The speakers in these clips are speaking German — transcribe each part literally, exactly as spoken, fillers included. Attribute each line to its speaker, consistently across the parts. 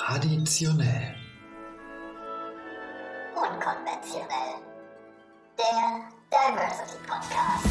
Speaker 1: Traditionell.
Speaker 2: Unkonventionell. Der Diversity Podcast.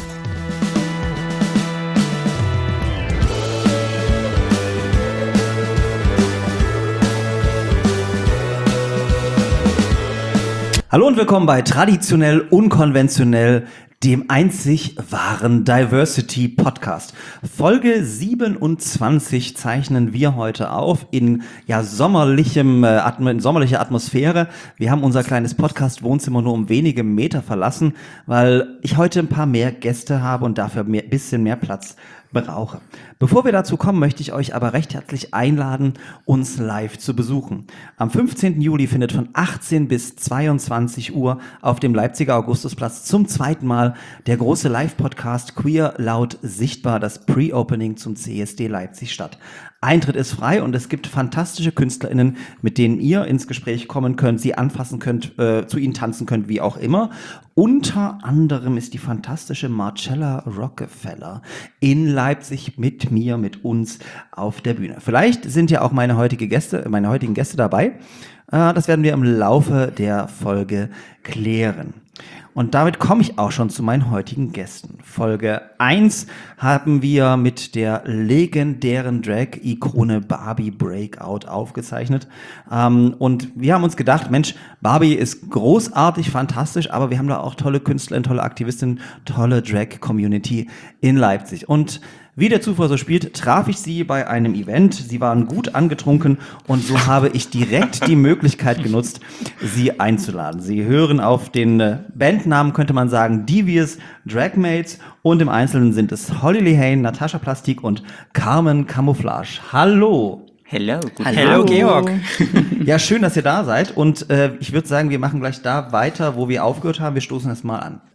Speaker 3: Hallo und willkommen bei Traditionell Unkonventionell, dem einzig wahren Diversity Podcast. Folge siebenundzwanzig zeichnen wir heute auf in ja sommerlichem äh, Atm- in sommerlicher Atmosphäre. Wir haben unser kleines Podcast-Wohnzimmer nur um wenige Meter verlassen, weil ich heute ein paar mehr Gäste habe und dafür ein bisschen mehr Platz brauche. Bevor wir dazu kommen, möchte ich euch aber recht herzlich einladen, uns live zu besuchen. Am fünfzehnten Juli findet von achtzehn bis zweiundzwanzig Uhr auf dem Leipziger Augustusplatz zum zweiten Mal der große Live-Podcast Queer Laut Sichtbar, das Pre-Opening zum C S D Leipzig statt. Eintritt ist frei und es gibt fantastische KünstlerInnen, mit denen ihr ins Gespräch kommen könnt, sie anfassen könnt, äh, zu ihnen tanzen könnt, wie auch immer. Unter anderem ist die fantastische Marcella Rockefeller in Leipzig mit mir, mit uns auf der Bühne. Vielleicht sind ja auch meine heutige Gäste, meine heutigen Gäste dabei. Äh, das werden wir im Laufe der Folge klären. Und damit komme ich auch schon zu meinen heutigen Gästen. Folge eins haben wir mit der legendären Drag-Ikone Barbie Breakout aufgezeichnet. Ähm, und wir haben uns gedacht, Mensch, Barbie ist großartig, fantastisch, aber wir haben da auch tolle Künstler, tolle Aktivistinnen, tolle Drag-Community in Leipzig. Und wie der Zufall so spielt, traf ich sie bei einem Event. Sie waren gut angetrunken und so habe ich direkt die Möglichkeit genutzt, sie einzuladen. Sie hören auf den Bandnamen, könnte man sagen, Devious Dragmates, und im Einzelnen sind es Holly Lehane, Natascha Plastik und Carmen Camouflage. Hallo!
Speaker 4: Hello, guten
Speaker 3: Hallo,
Speaker 4: Tag.
Speaker 3: Georg. Ja, schön, dass ihr da seid, und äh, ich würde sagen, wir machen gleich da weiter, wo wir aufgehört haben. Wir stoßen erst mal an.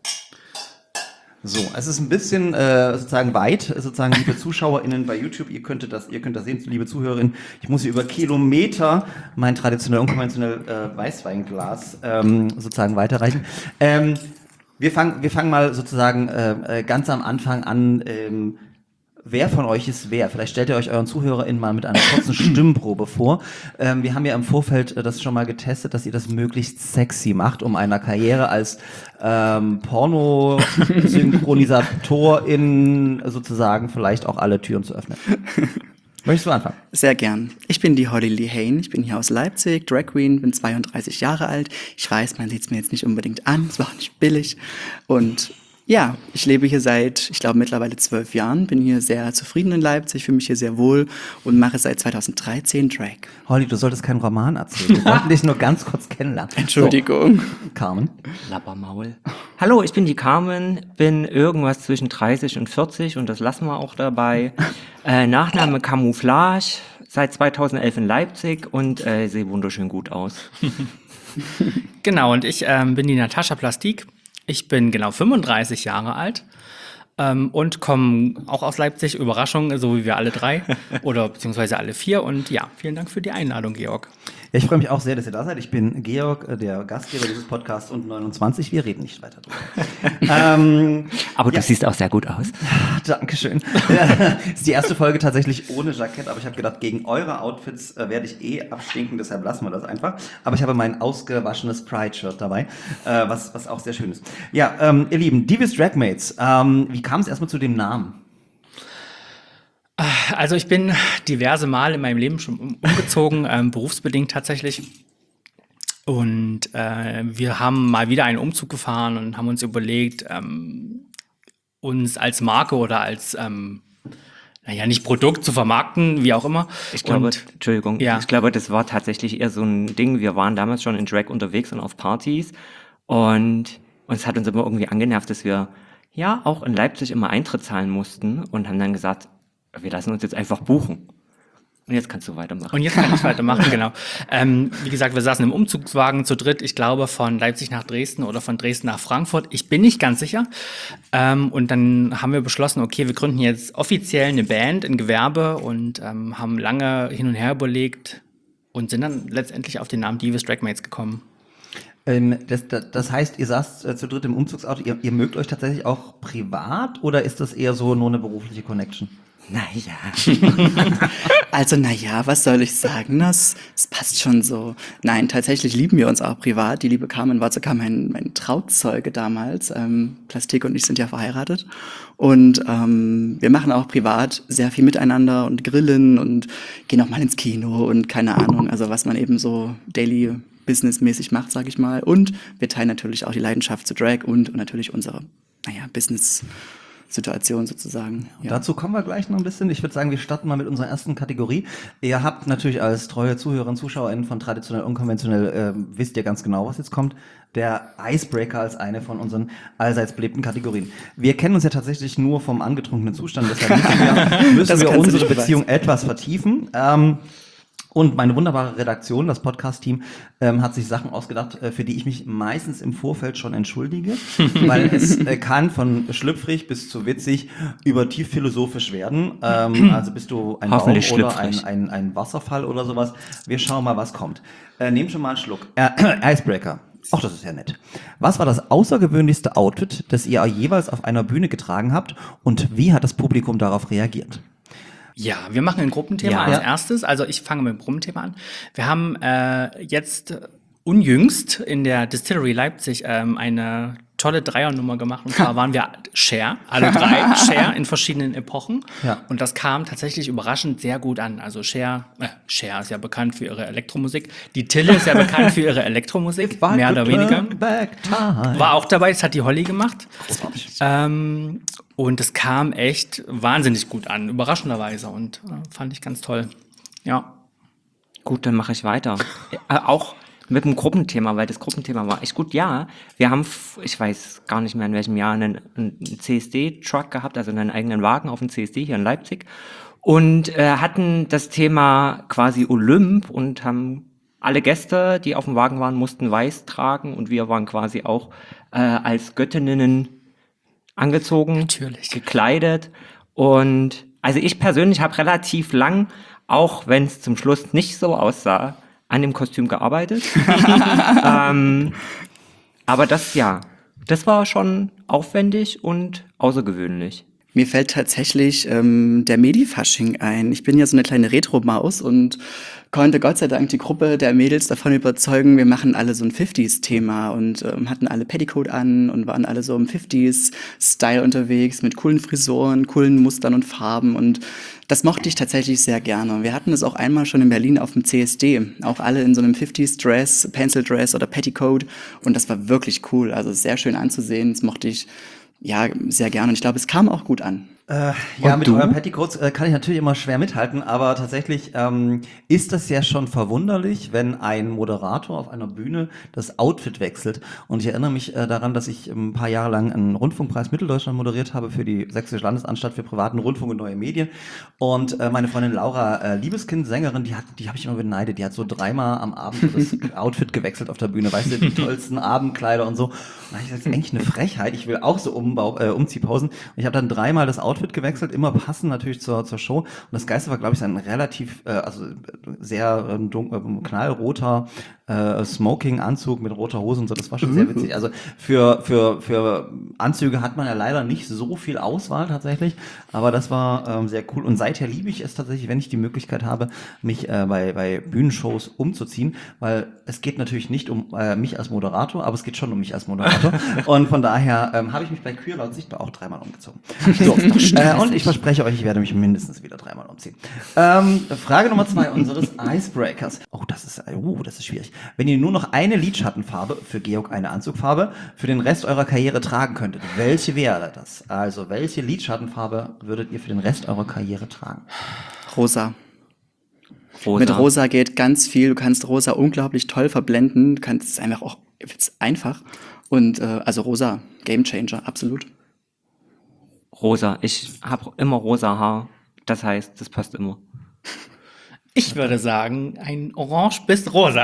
Speaker 3: So, es ist ein bisschen äh, sozusagen weit, sozusagen, liebe ZuschauerInnen bei YouTube, ihr könnt das, ihr könnt das sehen, liebe ZuhörerInnen, ich muss hier über Kilometer mein traditionell unkonventionell äh, Weißweinglas ähm, sozusagen weiterreichen. Ähm, wir fangen, wir fangen mal sozusagen äh, ganz am Anfang an. Ähm, Wer von euch ist wer? Vielleicht stellt ihr euch euren ZuhörerInnen mal mit einer kurzen Stimmprobe vor. Ähm, wir haben ja im Vorfeld äh, das schon mal getestet, dass ihr das möglichst sexy macht, um einer Karriere als ähm, Pornosynchronisator-in sozusagen vielleicht auch alle Türen zu öffnen. Möchtest du anfangen?
Speaker 4: Sehr gern. Ich bin die Holly Lehane, ich bin hier aus Leipzig, Drag Queen, bin zweiunddreißig Jahre alt. Ich weiß, man sieht es mir jetzt nicht unbedingt an, es war auch nicht billig. Und ja, ich lebe hier seit, ich glaube, mittlerweile zwölf Jahren, bin hier sehr zufrieden in Leipzig, fühle mich hier sehr wohl und mache seit zweitausenddreizehn Drag.
Speaker 3: Holly, du solltest keinen Roman erzählen. Wir wollten dich nur ganz kurz kennenlernen.
Speaker 4: Entschuldigung.
Speaker 3: So, Carmen.
Speaker 5: Lappermaul. Hallo, ich bin die Carmen, bin irgendwas zwischen dreißig und vierzig und das lassen wir auch dabei. Äh, Nachname Camouflage, seit zweitausendelf in Leipzig und äh, sehe wunderschön gut aus.
Speaker 6: Genau, und ich ähm, bin die Natascha Plastik. Ich bin genau fünfunddreißig Jahre alt ähm, und komme auch aus Leipzig. Überraschung, so wie wir alle drei oder beziehungsweise alle vier. Und ja, vielen Dank für die Einladung, Georg.
Speaker 3: Ja, ich freue mich auch sehr, dass ihr da seid. Ich bin Georg, der Gastgeber dieses Podcasts, und neunundzwanzig. Wir reden nicht weiter drüber. ähm,
Speaker 5: Aber du
Speaker 3: ja.
Speaker 5: siehst auch sehr gut aus.
Speaker 3: Dankeschön. Ja, ist die erste Folge tatsächlich ohne Jackett, aber ich habe gedacht, gegen eure Outfits äh, werde ich eh abstinken, deshalb lassen wir das einfach. Aber ich habe mein ausgewaschenes Pride-Shirt dabei, äh, was, was auch sehr schön ist. Ja, ähm, ihr Lieben, Devious Dragmates, ähm, wie kam es erstmal zu dem Namen?
Speaker 6: Also ich bin diverse Mal in meinem Leben schon umgezogen, ähm, berufsbedingt tatsächlich. Und äh, wir haben mal wieder einen Umzug gefahren und haben uns überlegt, ähm, uns als Marke oder als, ähm, naja, nicht Produkt zu vermarkten, wie auch immer.
Speaker 5: Ich glaube,
Speaker 6: und,
Speaker 5: Entschuldigung,
Speaker 6: ja.
Speaker 5: ich glaube, das war tatsächlich eher so ein Ding. Wir waren damals schon in Drag unterwegs und auf Partys und uns hat uns immer irgendwie angenervt, dass wir ja auch in Leipzig immer Eintritt zahlen mussten und haben dann gesagt, wir lassen uns jetzt einfach buchen. Und jetzt kannst du weitermachen.
Speaker 6: Und jetzt kann ich weitermachen, genau. Ähm, wie gesagt, wir saßen im Umzugswagen zu dritt, ich glaube von Leipzig nach Dresden oder von Dresden nach Frankfurt. Ich bin nicht ganz sicher. Ähm, und dann haben wir beschlossen, okay, wir gründen jetzt offiziell eine Band, ein Gewerbe, und ähm, haben lange hin und her überlegt und sind dann letztendlich auf den Namen Devious Dragmates gekommen.
Speaker 3: Ähm, das, das, das heißt, ihr saßt äh, zu dritt im Umzugsauto, ihr, ihr mögt euch tatsächlich auch privat, oder ist das eher so nur eine berufliche Connection?
Speaker 5: Naja.
Speaker 4: Also, naja, was soll ich sagen? Das, das passt schon so. Nein, tatsächlich lieben wir uns auch privat. Die liebe Carmen war sogar mein, mein Trauzeuge damals. Ähm, Plastik und ich sind ja verheiratet. Und ähm, wir machen auch privat sehr viel miteinander und grillen und gehen auch mal ins Kino und keine Ahnung, also was man eben so daily businessmäßig macht, sag ich mal. Und wir teilen natürlich auch die Leidenschaft zu Drag und, und natürlich unsere, naja, Business- Situation sozusagen. Ja.
Speaker 3: Dazu kommen wir gleich noch ein bisschen. Ich würde sagen, wir starten mal mit unserer ersten Kategorie. Ihr habt natürlich als treue Zuhörer und ZuschauerInnen von Traditionell Unkonventionell, äh, wisst ihr ganz genau, was jetzt kommt. Der Icebreaker als eine von unseren allseits beliebten Kategorien. Wir kennen uns ja tatsächlich nur vom angetrunkenen Zustand, deshalb müssen wir, müssen wir unsere Beziehung etwas vertiefen. Ähm, Und meine wunderbare Redaktion, das Podcast-Team, ähm, hat sich Sachen ausgedacht, äh, für die ich mich meistens im Vorfeld schon entschuldige, weil es äh, kann von schlüpfrig bis zu witzig über tief philosophisch werden. Ähm, also bist du ein Baum
Speaker 5: Hoffentlich
Speaker 3: oder ein,
Speaker 5: schlüpfrig.
Speaker 3: ein, ein Wasserfall oder sowas. Wir schauen mal, was kommt. Äh, nehmt schon mal einen Schluck. Äh, Icebreaker. Ach, das ist ja nett. Was war das außergewöhnlichste Outfit, das ihr jeweils auf einer Bühne getragen habt und wie hat das Publikum darauf reagiert?
Speaker 6: Ja, wir machen ein Gruppenthema
Speaker 5: Ja.
Speaker 6: als
Speaker 3: Ja.
Speaker 6: erstes. Also ich fange mit dem Gruppenthema an. Wir haben äh, jetzt unjüngst in der Distillery Leipzig ähm, eine tolle Dreiernummer gemacht. Und zwar waren wir Cher, alle drei Cher in verschiedenen Epochen.
Speaker 3: Ja.
Speaker 6: Und das kam tatsächlich überraschend sehr gut an. Also Cher, äh, Cher ist ja bekannt für ihre Elektromusik. Die Tille ist ja bekannt für ihre Elektromusik, mehr oder weniger.
Speaker 3: Back time.
Speaker 6: War auch dabei, das hat die Holly gemacht. Ähm, und es kam echt wahnsinnig gut an, überraschenderweise. Und äh, fand ich ganz toll. Ja.
Speaker 5: Gut, dann mache ich weiter. Äh, auch mit dem Gruppenthema, weil das Gruppenthema war echt gut. Ja, wir haben, f- ich weiß gar nicht mehr in welchem Jahr, einen, einen C S D-Truck gehabt, also einen eigenen Wagen auf dem C S D hier in Leipzig und äh, hatten das Thema quasi Olymp und haben alle Gäste, die auf dem Wagen waren, mussten weiß tragen und wir waren quasi auch äh, als Göttinnen angezogen,
Speaker 6: Natürlich.
Speaker 5: gekleidet und also ich persönlich habe relativ lang, auch wenn es zum Schluss nicht so aussah, an dem Kostüm gearbeitet. ähm, aber das, ja, das war schon aufwendig und außergewöhnlich.
Speaker 4: Mir fällt tatsächlich ähm, der Medifasching ein. Ich bin ja so eine kleine Retro-Maus und konnte Gott sei Dank die Gruppe der Mädels davon überzeugen, wir machen alle so ein fünfziger-Thema und ähm, hatten alle Petticoat an und waren alle so im fünfziger-Style unterwegs mit coolen Frisuren, coolen Mustern und Farben und das mochte ich tatsächlich sehr gerne. Wir hatten es auch einmal schon in Berlin auf dem C S D, auch alle in so einem fünfziger-Dress, Pencil-Dress oder Petticoat und das war wirklich cool, also sehr schön anzusehen, das mochte ich ja sehr gerne und ich glaube, es kam auch gut an.
Speaker 3: Äh, ja,
Speaker 5: Und
Speaker 3: mit
Speaker 5: du?
Speaker 3: euren Petticoats äh, kann ich natürlich immer schwer mithalten, aber tatsächlich ähm, ist das ja schon verwunderlich, wenn ein Moderator auf einer Bühne das Outfit wechselt. Und ich erinnere mich äh, daran, dass ich ein paar Jahre lang einen Rundfunkpreis Mitteldeutschland moderiert habe für die Sächsische Landesanstalt für privaten Rundfunk und neue Medien. Und äh, meine Freundin Laura, äh, Liebeskind, Sängerin, die hat, die habe ich immer beneidet. Die hat so dreimal am Abend so das Outfit gewechselt auf der Bühne, weißt du, die tollsten Abendkleider und so. Und da hab ich gesagt, das ist eigentlich eine Frechheit. Ich will auch so Umbau, äh, Umziehpausen. Und ich habe dann dreimal das Outfit gewechselt, immer passend natürlich zur, zur Show. Und das Geiste war, glaube ich, ein relativ, äh, also sehr äh, dun- äh, knallroter äh, Smoking-Anzug mit roter Hose und so. Das war schon sehr witzig. Also für, für, für Anzüge hat man ja leider nicht so viel Auswahl tatsächlich, aber das war ähm, sehr cool. Und seither liebe ich es tatsächlich, wenn ich die Möglichkeit habe, mich äh, bei, bei Bühnenshows umzuziehen, weil es geht natürlich nicht um äh, mich als Moderator, aber es geht schon um mich als Moderator. Und von daher ähm, habe ich mich bei Queer laut sichtbar auch dreimal umgezogen. So, äh, und ich verspreche euch, ich werde mich mindestens wieder dreimal umziehen. Ähm, Frage Nummer zwei unseres Icebreakers. Oh, das ist, oh, das ist schwierig. Wenn ihr nur noch eine Lidschattenfarbe, für Georg eine Anzugfarbe, für den Rest eurer Karriere tragen könntet, welche wäre das? Also, welche Lidschattenfarbe würdet ihr für den Rest eurer Karriere tragen?
Speaker 4: Rosa.
Speaker 5: Rosa.
Speaker 4: Mit Rosa geht ganz viel. Du kannst Rosa unglaublich toll verblenden. Du kannst es einfach auch es ist einfach. Und äh, also Rosa, Gamechanger, absolut.
Speaker 5: Rosa. Ich habe immer rosa Haar. Das heißt, das passt immer.
Speaker 6: Ich würde sagen, ein Orange bis Rosa.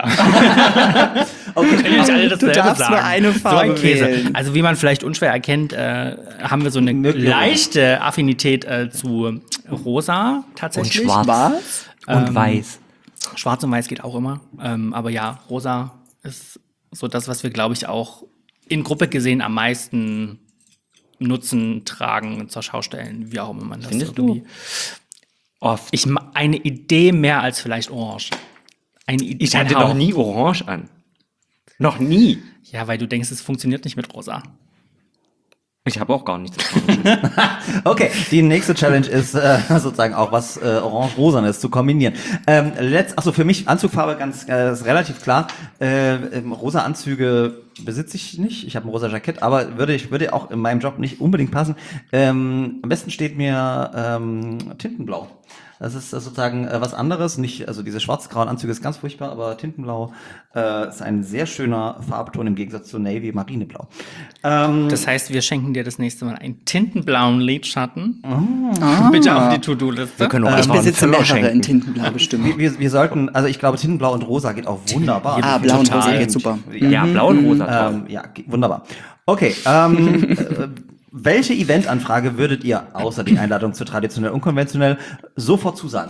Speaker 3: Okay,
Speaker 6: Können wir nicht alle dasselbe
Speaker 4: Du darfst
Speaker 6: sagen?
Speaker 4: nur eine
Speaker 6: So
Speaker 4: Farbe
Speaker 6: ein Käse.
Speaker 4: wählen.
Speaker 6: Also wie man vielleicht unschwer erkennt, äh, haben wir so eine
Speaker 3: Möglich.
Speaker 6: leichte Affinität äh, zu Rosa tatsächlich.
Speaker 5: Und schwarz.
Speaker 4: Was?
Speaker 5: Und
Speaker 6: Ähm,
Speaker 5: weiß.
Speaker 6: Schwarz und Weiß geht auch immer. Ähm, aber ja, Rosa ist so das, was wir, glaube ich, auch in Gruppe gesehen am meisten nutzen, tragen, zur Schau stellen, wie auch immer man das
Speaker 5: Findest
Speaker 6: irgendwie.
Speaker 5: du? Oft.
Speaker 6: Ich ma- eine Idee mehr als vielleicht Orange. Eine Idee.
Speaker 5: Ich hatte
Speaker 6: ein Hauch.
Speaker 5: noch nie Orange an. Noch nie.
Speaker 6: Ja, weil du denkst, es funktioniert nicht mit Rosa.
Speaker 5: Ich habe auch gar nichts davon.
Speaker 3: Okay, die nächste Challenge ist äh, sozusagen auch was äh, Orange-Rosanes zu kombinieren. Ähm, letzt, achso, für mich Anzugfarbe ganz äh, ist relativ klar. Äh, ähm, rosa Anzüge besitze ich nicht. Ich habe ein rosa Jackett, aber würde ich würde auch in meinem Job nicht unbedingt passen. Ähm, am besten steht mir ähm, Tintenblau. Das ist äh, sozusagen äh, was anderes. Nicht, also diese schwarz-grauen Anzüge ist ganz furchtbar, aber Tintenblau äh, ist ein sehr schöner Farbton im Gegensatz zu Navy Marineblau. Ähm,
Speaker 6: Das heißt, wir schenken dir das nächste Mal einen tintenblauen Lidschatten. Bitte auf die To-Do-Liste.
Speaker 5: Wir können auch
Speaker 4: Ich
Speaker 5: einfach einen
Speaker 4: besitze
Speaker 5: Füller
Speaker 4: mehrere in
Speaker 5: schenken.
Speaker 4: Tintenblau bestimmt.
Speaker 3: wir, wir sollten, also ich glaube, Tintenblau und Rosa geht auch wunderbar.
Speaker 4: Ah, blau und
Speaker 6: Total.
Speaker 4: rosa geht super.
Speaker 5: Ja, blau und rosa. toll.
Speaker 3: Ähm, ja, ge- wunderbar. Okay, ähm, äh, welche Eventanfrage würdet ihr, außer die Einladung zu traditionell unkonventionell, sofort zusagen?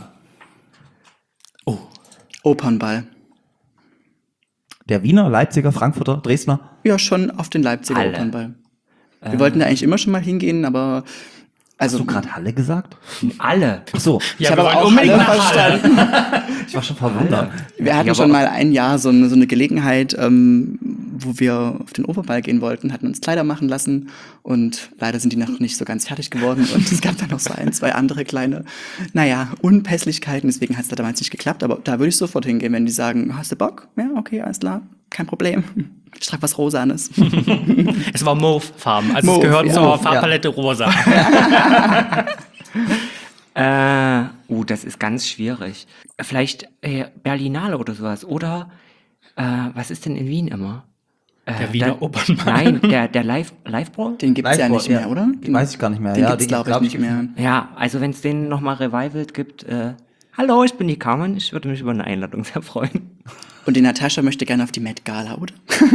Speaker 4: Opernball.
Speaker 3: Der Wiener, Leipziger, Frankfurter, Dresdner?
Speaker 4: Ja, schon auf den Leipziger
Speaker 5: Alle.
Speaker 4: Opernball. Wir wollten da eigentlich immer schon mal hingehen, aber also
Speaker 3: Hast du gerade Halle gesagt?
Speaker 5: Alle.
Speaker 3: Ach so,
Speaker 6: Ja,
Speaker 4: ich habe
Speaker 6: wir
Speaker 4: aber
Speaker 6: wollen
Speaker 4: auch
Speaker 6: unbedingt
Speaker 4: Halle
Speaker 6: nach Halle.
Speaker 4: verstanden.
Speaker 3: ich war schon verwundert.
Speaker 4: Wir hatten
Speaker 5: Ja,
Speaker 4: schon
Speaker 5: aber-
Speaker 4: mal ein Jahr so eine, so eine Gelegenheit, ähm, wo wir auf den Opernball gehen wollten, hatten uns Kleider machen lassen und leider sind die noch nicht so ganz fertig geworden und es gab dann noch so ein, zwei andere kleine, naja, Unpässlichkeiten, deswegen hat es da damals nicht geklappt, aber da würde ich sofort hingehen, wenn die sagen, hast du Bock? Ja, okay, alles klar, kein Problem. Ich trage was Rosanes.
Speaker 6: Es war Mauve-Farben, also
Speaker 4: Mauve,
Speaker 6: es gehört
Speaker 4: ja.
Speaker 6: zur
Speaker 3: Mauve, ja.
Speaker 6: Farbpalette Rosa.
Speaker 5: Äh, uh, das ist ganz schwierig. Vielleicht äh, Berlinale oder sowas. Oder, äh, was ist denn in Wien immer? Äh,
Speaker 6: Der Wiener
Speaker 5: der-
Speaker 6: Opernball.
Speaker 5: Nein, der, der Live, Live-Ball?
Speaker 4: Den gibt's ja
Speaker 3: Liveball,
Speaker 4: nicht mehr, oder?
Speaker 3: Die weiß ich gar nicht mehr.
Speaker 4: Den
Speaker 3: ja,
Speaker 4: gibt's,
Speaker 3: den
Speaker 4: glaube ich,
Speaker 3: glaub
Speaker 4: nicht mehr.
Speaker 5: Ja, also wenn es den nochmal revivalt gibt, äh, hallo, ich bin die Carmen, ich würde mich über eine Einladung sehr freuen.
Speaker 4: Und die Natascha möchte gerne auf die Met Gala, oder?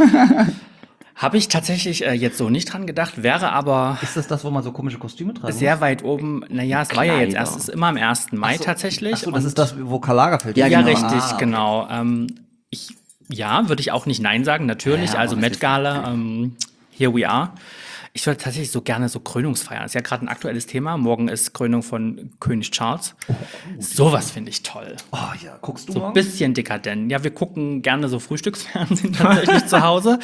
Speaker 6: Habe ich tatsächlich äh, jetzt so nicht dran gedacht, wäre aber
Speaker 3: Ist das das, wo man so komische Kostüme trägt?
Speaker 6: sehr weit oben. Naja, es war ja jetzt
Speaker 5: Kleider.
Speaker 6: erst, es ist immer am ersten Mai tatsächlich.
Speaker 3: Achso, das
Speaker 6: Und-
Speaker 3: ist das, wo Karl Lagerfeld
Speaker 4: Ja,
Speaker 3: ist.
Speaker 6: Ja,
Speaker 4: genau.
Speaker 6: richtig,
Speaker 3: Ah, okay.
Speaker 6: genau. Ähm, ich, ja, würde ich auch nicht Nein sagen, natürlich.
Speaker 5: Ja,
Speaker 6: also
Speaker 5: aber es
Speaker 6: Met
Speaker 5: ist-
Speaker 6: Gala, ähm, here we are. Ich würde tatsächlich so gerne so Krönungsfeiern. Das ist ja gerade ein aktuelles Thema. Morgen ist Krönung von König Charles. Sowas finde ich toll.
Speaker 3: Oh ja, guckst du
Speaker 6: So ein
Speaker 3: morgen?
Speaker 6: bisschen dekadent. Ja, wir gucken gerne so Frühstücksfernsehen tatsächlich zu Hause.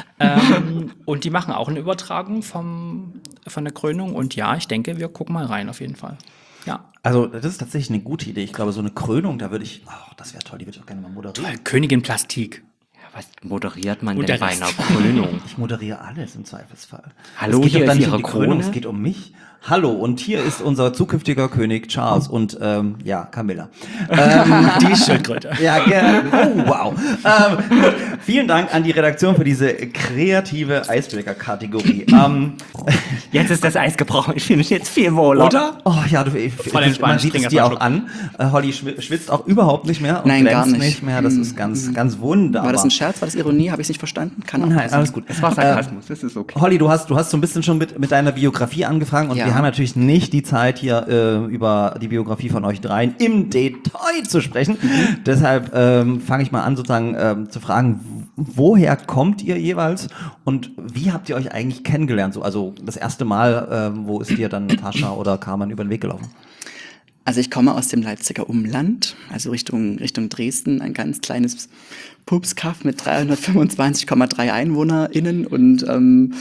Speaker 6: Ähm, und die machen auch eine Übertragung vom, von der Krönung. Und ja, ich denke, wir gucken mal rein auf jeden Fall. Ja.
Speaker 3: Also, das ist tatsächlich eine gute Idee. Ich glaube, so eine Krönung, da würde ich, oh, das wäre toll, die würde ich auch gerne mal moderieren.
Speaker 6: Königin Plastik.
Speaker 5: Ja, was moderiert man
Speaker 6: Und
Speaker 5: denn
Speaker 6: der
Speaker 5: bei
Speaker 6: Rest.
Speaker 5: einer Krönung?
Speaker 3: Ich moderiere alles im Zweifelsfall.
Speaker 5: Hallo,
Speaker 3: es geht
Speaker 5: hier
Speaker 3: doch dann
Speaker 5: ist
Speaker 3: nicht um
Speaker 5: Ihre
Speaker 3: die Krönung,
Speaker 5: Krone.
Speaker 3: es geht um mich. Hallo, und hier ist unser zukünftiger König Charles und, ähm, ja, Camilla. ähm,
Speaker 6: Die Schildkröte.
Speaker 3: ja, gerne. Oh, wow. Ähm, gut. Vielen Dank an die Redaktion für diese kreative Icebreaker-Kategorie. ähm,
Speaker 5: Jetzt ist das Eis gebrochen, ich fühle mich jetzt viel wohler.
Speaker 6: Oder?
Speaker 3: oh ja, du, ich,
Speaker 6: Voll
Speaker 3: man
Speaker 6: entspannt.
Speaker 3: sieht
Speaker 6: Trink
Speaker 3: es
Speaker 6: erst
Speaker 3: dir
Speaker 6: mal
Speaker 3: auch an. Äh, Holly schwi- schwitzt auch überhaupt nicht mehr und
Speaker 4: Nein, gar
Speaker 3: glänzt
Speaker 4: nicht.
Speaker 3: mehr. Das ist ganz, ganz wunderbar.
Speaker 4: War das ein Scherz? War das Ironie? Habe ich nicht verstanden? Kann auch
Speaker 3: Nein,
Speaker 4: sein.
Speaker 3: alles gut.
Speaker 5: Es war Sarkasmus, das ist okay.
Speaker 3: Holly, du hast, du hast so ein bisschen schon mit, mit deiner Biografie angefangen und
Speaker 4: Ja.
Speaker 3: wir haben natürlich nicht die Zeit, hier äh, über die Biografie von euch dreien im Detail zu sprechen.
Speaker 4: Mhm.
Speaker 3: Deshalb ähm, fange ich mal an, sozusagen ähm, zu fragen, w- woher kommt ihr jeweils und wie habt ihr euch eigentlich kennengelernt? So, also das erste Mal, ähm, wo ist dir dann Natascha oder Carmen über den Weg gelaufen?
Speaker 4: Also ich komme aus dem Leipziger Umland, also Richtung, Richtung Dresden, ein ganz kleines Pupskaff mit dreihundertfünfundzwanzig Komma drei EinwohnerInnen und ähm,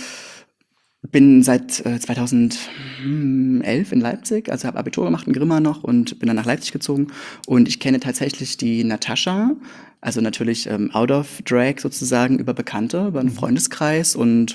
Speaker 4: bin seit äh, zweitausendelf in Leipzig, also habe Abitur gemacht in Grimma noch und bin dann nach Leipzig gezogen und ich kenne tatsächlich die Natascha, also natürlich ähm, out of drag sozusagen über Bekannte, über einen Freundeskreis und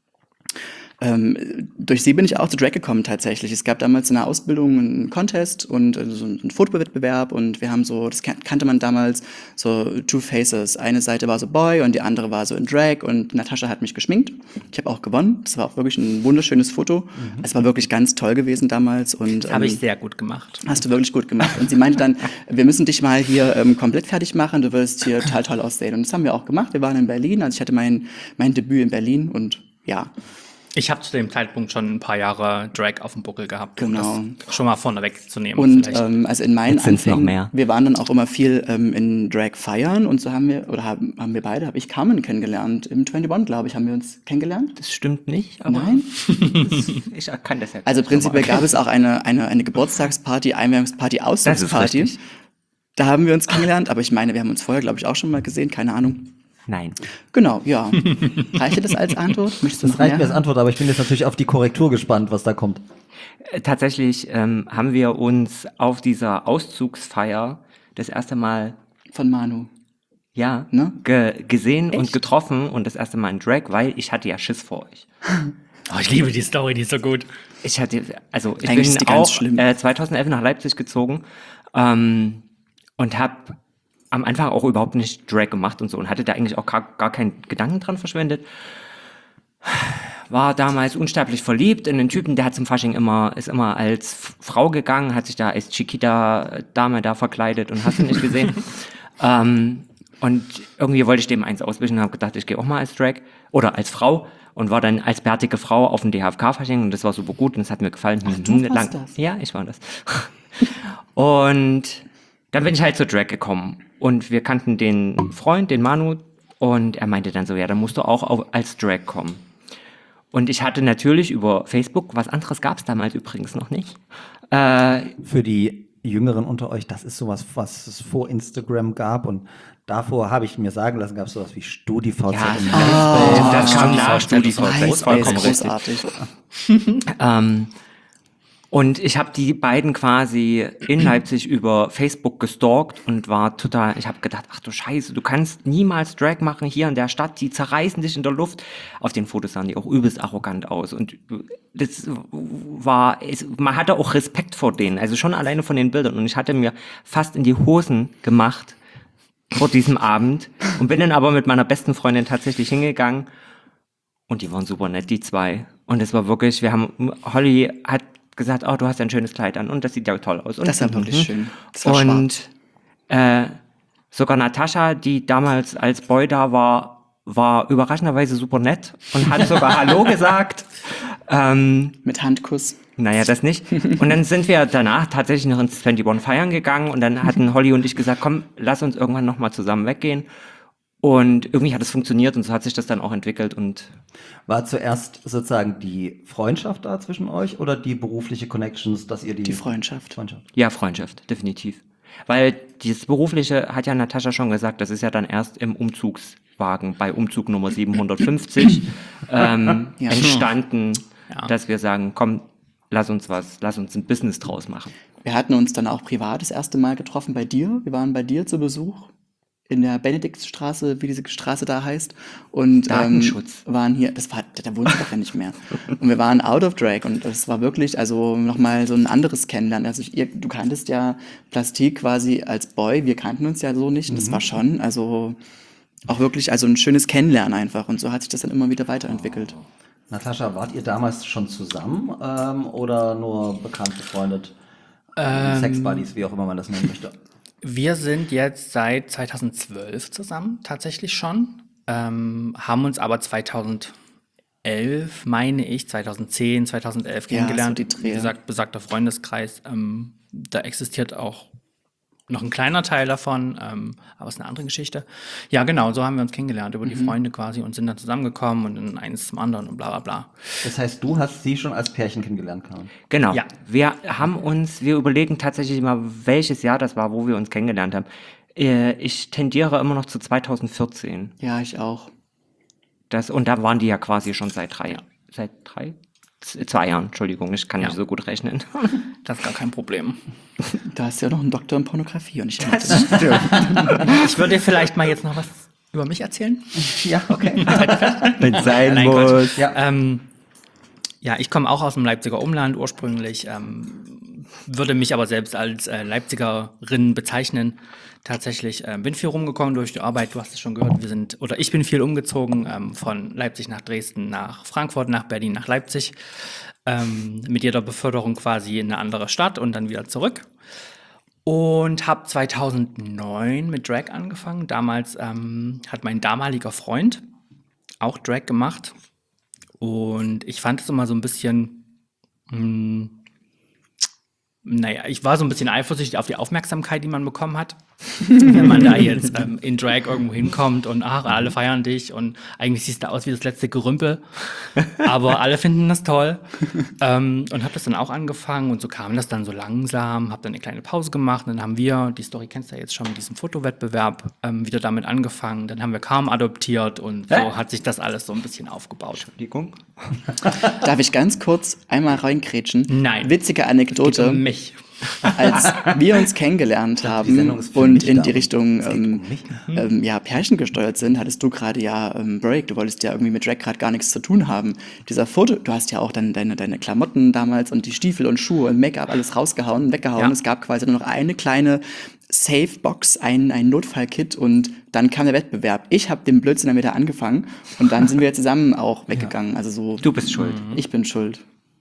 Speaker 4: Ähm, durch sie bin ich auch zu Drag gekommen tatsächlich. Es gab damals in der Ausbildung einen Contest und äh, so einen Fotowettbewerb und wir haben so, das kan- kannte man damals, so Two Faces. Eine Seite war so Boy und die andere war so in Drag und Natascha hat mich geschminkt. Ich habe auch gewonnen. Das war auch wirklich ein wunderschönes Foto. Es war wirklich ganz toll gewesen damals und
Speaker 6: Habe ich
Speaker 4: ähm,
Speaker 6: sehr gut gemacht.
Speaker 4: hast du wirklich gut gemacht. Und sie meinte dann, wir müssen dich mal hier ähm, komplett fertig machen, du wirst hier total toll aussehen. Und das haben wir auch gemacht. Wir waren in Berlin, also ich hatte mein, mein Debüt in Berlin und ja,
Speaker 6: Ich habe zu dem Zeitpunkt schon ein paar Jahre Drag auf dem Buckel gehabt,
Speaker 4: Genau.
Speaker 6: um das schon mal vorne wegzunehmen.
Speaker 4: Und
Speaker 6: vielleicht.
Speaker 4: ähm, also in meinen
Speaker 5: Jetzt sind's noch
Speaker 4: Anfängen,
Speaker 5: mehr.
Speaker 4: wir waren dann auch immer viel ähm, in Drag feiern und so haben wir, oder haben, haben wir beide, habe ich Carmen kennengelernt. Im einundzwanzig, glaube ich, haben wir uns kennengelernt.
Speaker 5: Das stimmt nicht, aber
Speaker 4: Nein?
Speaker 5: das, ich kann das ja.
Speaker 4: Also prinzipiell gab es auch eine, eine, eine Geburtstagsparty, Einweihungsparty, Auszugsparty.
Speaker 5: richtig.
Speaker 4: Da haben wir uns kennengelernt, aber ich meine, wir haben uns vorher, glaube ich, auch schon mal gesehen, keine Ahnung.
Speaker 5: Nein.
Speaker 4: Genau, ja. Reicht dir das als Antwort? Möchtest du
Speaker 3: Das
Speaker 4: noch
Speaker 3: reicht
Speaker 4: mehr?
Speaker 3: mir als Antwort, aber ich bin jetzt natürlich auf die Korrektur gespannt, was da kommt.
Speaker 5: Äh, Tatsächlich ähm, haben wir uns auf dieser Auszugsfeier das erste Mal
Speaker 4: Von Manu.
Speaker 5: ja,
Speaker 4: Ne?
Speaker 5: ge gesehen und
Speaker 4: Echt?
Speaker 5: getroffen und das erste Mal in Drag, weil ich hatte ja Schiss vor euch.
Speaker 6: Oh, ich liebe die Story, die ist so gut.
Speaker 5: Ich hatte, also ich
Speaker 4: Eigentlich ist die
Speaker 5: bin
Speaker 4: ganz
Speaker 5: auch
Speaker 4: schlimm.
Speaker 5: äh, zweitausendelf nach Leipzig gezogen ähm, und habe am Anfang auch überhaupt nicht Drag gemacht und so und hatte da eigentlich auch gar, gar keinen Gedanken dran verschwendet. War damals unsterblich verliebt in einen Typen, der hat zum Fasching immer, ist immer als F- Frau gegangen, hat sich da als Chiquita-Dame da verkleidet und hast du nicht gesehen. ähm, und irgendwie wollte ich dem eins auswischen und habe gedacht, ich gehe auch mal als Drag oder als Frau und war dann als bärtige Frau auf dem D H F K-Fasching und das war super gut und es hat mir gefallen.
Speaker 4: Ach, du warst das?
Speaker 5: Ja, ich war das. Und dann bin ich halt zur Drag gekommen und wir kannten den Freund, den Manu, und er meinte dann so, ja, dann musst du auch auf, als Drag kommen. Und ich hatte natürlich über Facebook, was anderes gab es damals übrigens noch nicht, äh,
Speaker 3: Für die Jüngeren unter euch, das ist sowas, was es vor Instagram gab und davor habe ich mir sagen lassen, gab es sowas wie StudiVZ
Speaker 5: Ja,
Speaker 3: und
Speaker 5: ah,
Speaker 3: MySpace.
Speaker 5: das kam nach
Speaker 6: StudiVZ,
Speaker 5: StudiVZ,
Speaker 4: MySpace,
Speaker 5: vollkommen richtig.
Speaker 4: großartig.
Speaker 5: Ähm, und ich habe die beiden quasi in Leipzig über Facebook gestalkt und war total, ich habe gedacht, ach du Scheiße, du kannst niemals Drag machen hier in der Stadt, die zerreißen dich in der Luft. Auf den Fotos sahen die auch übelst arrogant aus und das war, es, man hatte auch Respekt vor denen, also schon alleine von den Bildern und ich hatte mir fast in die Hosen gemacht vor diesem Abend und bin dann aber mit meiner besten Freundin tatsächlich hingegangen und die waren super nett, die zwei. Und es war wirklich, wir haben, Holly hat gesagt, oh, du hast ein schönes Kleid an und das sieht ja toll aus. Und,
Speaker 4: Das war wirklich schön. Das war schwarz.
Speaker 5: und äh, sogar Natascha, die damals als Boy da war, war überraschenderweise super nett und hat sogar Hallo gesagt. Ähm,
Speaker 4: Mit Handkuss.
Speaker 5: naja, das nicht. Und dann sind wir danach tatsächlich noch ins einundzwanzig feiern gegangen und dann hatten Holly und ich gesagt, komm, lass uns irgendwann nochmal zusammen weggehen. Und irgendwie hat es funktioniert und so hat sich das dann auch entwickelt und
Speaker 3: War zuerst sozusagen die Freundschaft da zwischen euch oder die berufliche Connections, dass ihr die...
Speaker 4: Die Freundschaft.
Speaker 3: Freundschaft.
Speaker 5: ja, Freundschaft, definitiv. Weil dieses Berufliche, hat ja Natascha schon gesagt, das ist ja dann erst im Umzugswagen bei Umzug Nummer siebenhundertfünfzig ähm,
Speaker 4: Ja.
Speaker 5: entstanden,
Speaker 6: Ja.
Speaker 5: dass wir sagen, komm, lass uns was, lass uns ein Business draus machen.
Speaker 4: Wir hatten uns dann auch privat das erste Mal getroffen bei dir. Wir waren bei dir zu Besuch in der Benediktstraße, wie diese Straße da heißt. Und
Speaker 5: Datenschutz.
Speaker 4: Ähm, waren hier, das war, da wohnst du doch ja nicht mehr. Und wir waren out of drag und das war wirklich, also nochmal so ein anderes Kennenlernen. Also ich, ihr, du kanntest ja Plastik quasi als Boy, wir kannten uns ja so nicht. Und das war schon, also auch wirklich, also ein schönes Kennenlernen einfach. Und so hat sich das dann immer wieder weiterentwickelt.
Speaker 3: Natascha, wart ihr damals schon zusammen ähm, oder nur bekannt, befreundet?
Speaker 6: Ähm,
Speaker 3: Sexbuddies, wie auch immer man das nennen möchte.
Speaker 6: Wir sind jetzt seit zweitausendzwölf zusammen, tatsächlich schon. Ähm, haben uns aber zweitausendelf, meine ich, zweitausendzehn, zweitausendelf
Speaker 4: Ja,
Speaker 6: kennengelernt.
Speaker 4: so die Dreh.
Speaker 6: Wie gesagt, besagter Freundeskreis. Ähm, da existiert auch noch ein kleiner Teil davon, ähm, aber es ist eine andere Geschichte. Ja, genau, so haben wir uns kennengelernt, über die Freunde quasi und sind dann zusammengekommen und dann eins zum anderen und bla bla bla.
Speaker 3: Das heißt, du hast sie schon als Pärchen kennengelernt, Karin.
Speaker 5: Genau.
Speaker 6: Ja.
Speaker 5: Wir haben uns, wir überlegen tatsächlich immer, welches Jahr das war, wo wir uns kennengelernt haben. Äh, Ich tendiere immer noch zu zweitausendvierzehn.
Speaker 4: Ja, ich auch.
Speaker 5: Das, und da waren die ja quasi schon seit drei Jahren. Seit drei? Z- Zwei Jahren, Entschuldigung, ich kann
Speaker 6: Ja.
Speaker 5: nicht so gut rechnen.
Speaker 6: Das ist gar kein Problem.
Speaker 4: Da hast du ja noch einen Doktor in Pornografie und ich
Speaker 6: Ich würde dir vielleicht mal jetzt noch was über mich erzählen.
Speaker 3: Ja, okay.
Speaker 5: Wenn es sein
Speaker 6: Nein, Quatsch.
Speaker 3: Ja.
Speaker 6: Ähm, ja, ich komme auch aus dem Leipziger Umland ursprünglich, ähm, würde mich aber selbst als äh, Leipzigerin bezeichnen. Tatsächlich äh, bin viel rumgekommen durch die Arbeit, du hast es schon gehört, wir sind, oder ich bin viel umgezogen, ähm, von Leipzig nach Dresden, nach Frankfurt, nach Berlin, nach Leipzig, ähm, mit jeder Beförderung quasi in eine andere Stadt und dann wieder zurück. Und habe zweitausendneun mit Drag angefangen. Damals ähm, hat mein damaliger Freund auch Drag gemacht. Und ich fand es immer so ein bisschen, mh, naja, ich war so ein bisschen eifersüchtig auf die Aufmerksamkeit, die man bekommen hat. Wenn man da jetzt ähm, in Drag irgendwo hinkommt und ach, alle feiern dich und eigentlich siehst du aus wie das letzte Gerümpel. Aber alle finden das toll. Ähm, und habe das dann auch angefangen und so kam das dann so langsam, habe dann eine kleine Pause gemacht. Und dann haben wir, die Story kennst du ja jetzt schon mit diesem Fotowettbewerb, ähm, wieder damit angefangen. Dann haben wir Carmen adoptiert und so
Speaker 5: Hä?
Speaker 6: hat sich das alles so ein bisschen aufgebaut.
Speaker 5: Entschuldigung.
Speaker 4: Darf ich ganz kurz einmal reingrätschen?
Speaker 6: Nein.
Speaker 4: Witzige
Speaker 6: Es geht
Speaker 4: Anekdote.
Speaker 6: um mich.
Speaker 4: Als wir uns kennengelernt
Speaker 3: dachte, die Sendung
Speaker 4: haben
Speaker 3: ist für
Speaker 4: und
Speaker 3: mich
Speaker 4: in
Speaker 3: da.
Speaker 4: die Richtung
Speaker 3: Es geht
Speaker 4: ähm,
Speaker 3: um mich.
Speaker 4: ähm, ja, Pärchen gesteuert sind, hattest du gerade ja ähm, Break. Du wolltest ja irgendwie mit Drag gerade gar nichts zu tun haben. Dieser Foto, du hast ja auch dann deine, deine Klamotten damals und die Stiefel und Schuhe und Make-up alles rausgehauen, weggehauen.
Speaker 6: Ja.
Speaker 4: Es gab quasi nur noch eine kleine Safe-Box, ein, ein Notfallkit und dann kam der Wettbewerb. Ich habe den Blödsinn dann wieder angefangen und dann sind wir zusammen auch weggegangen. Also so,
Speaker 5: Du bist schuld.
Speaker 4: ich bin schuld.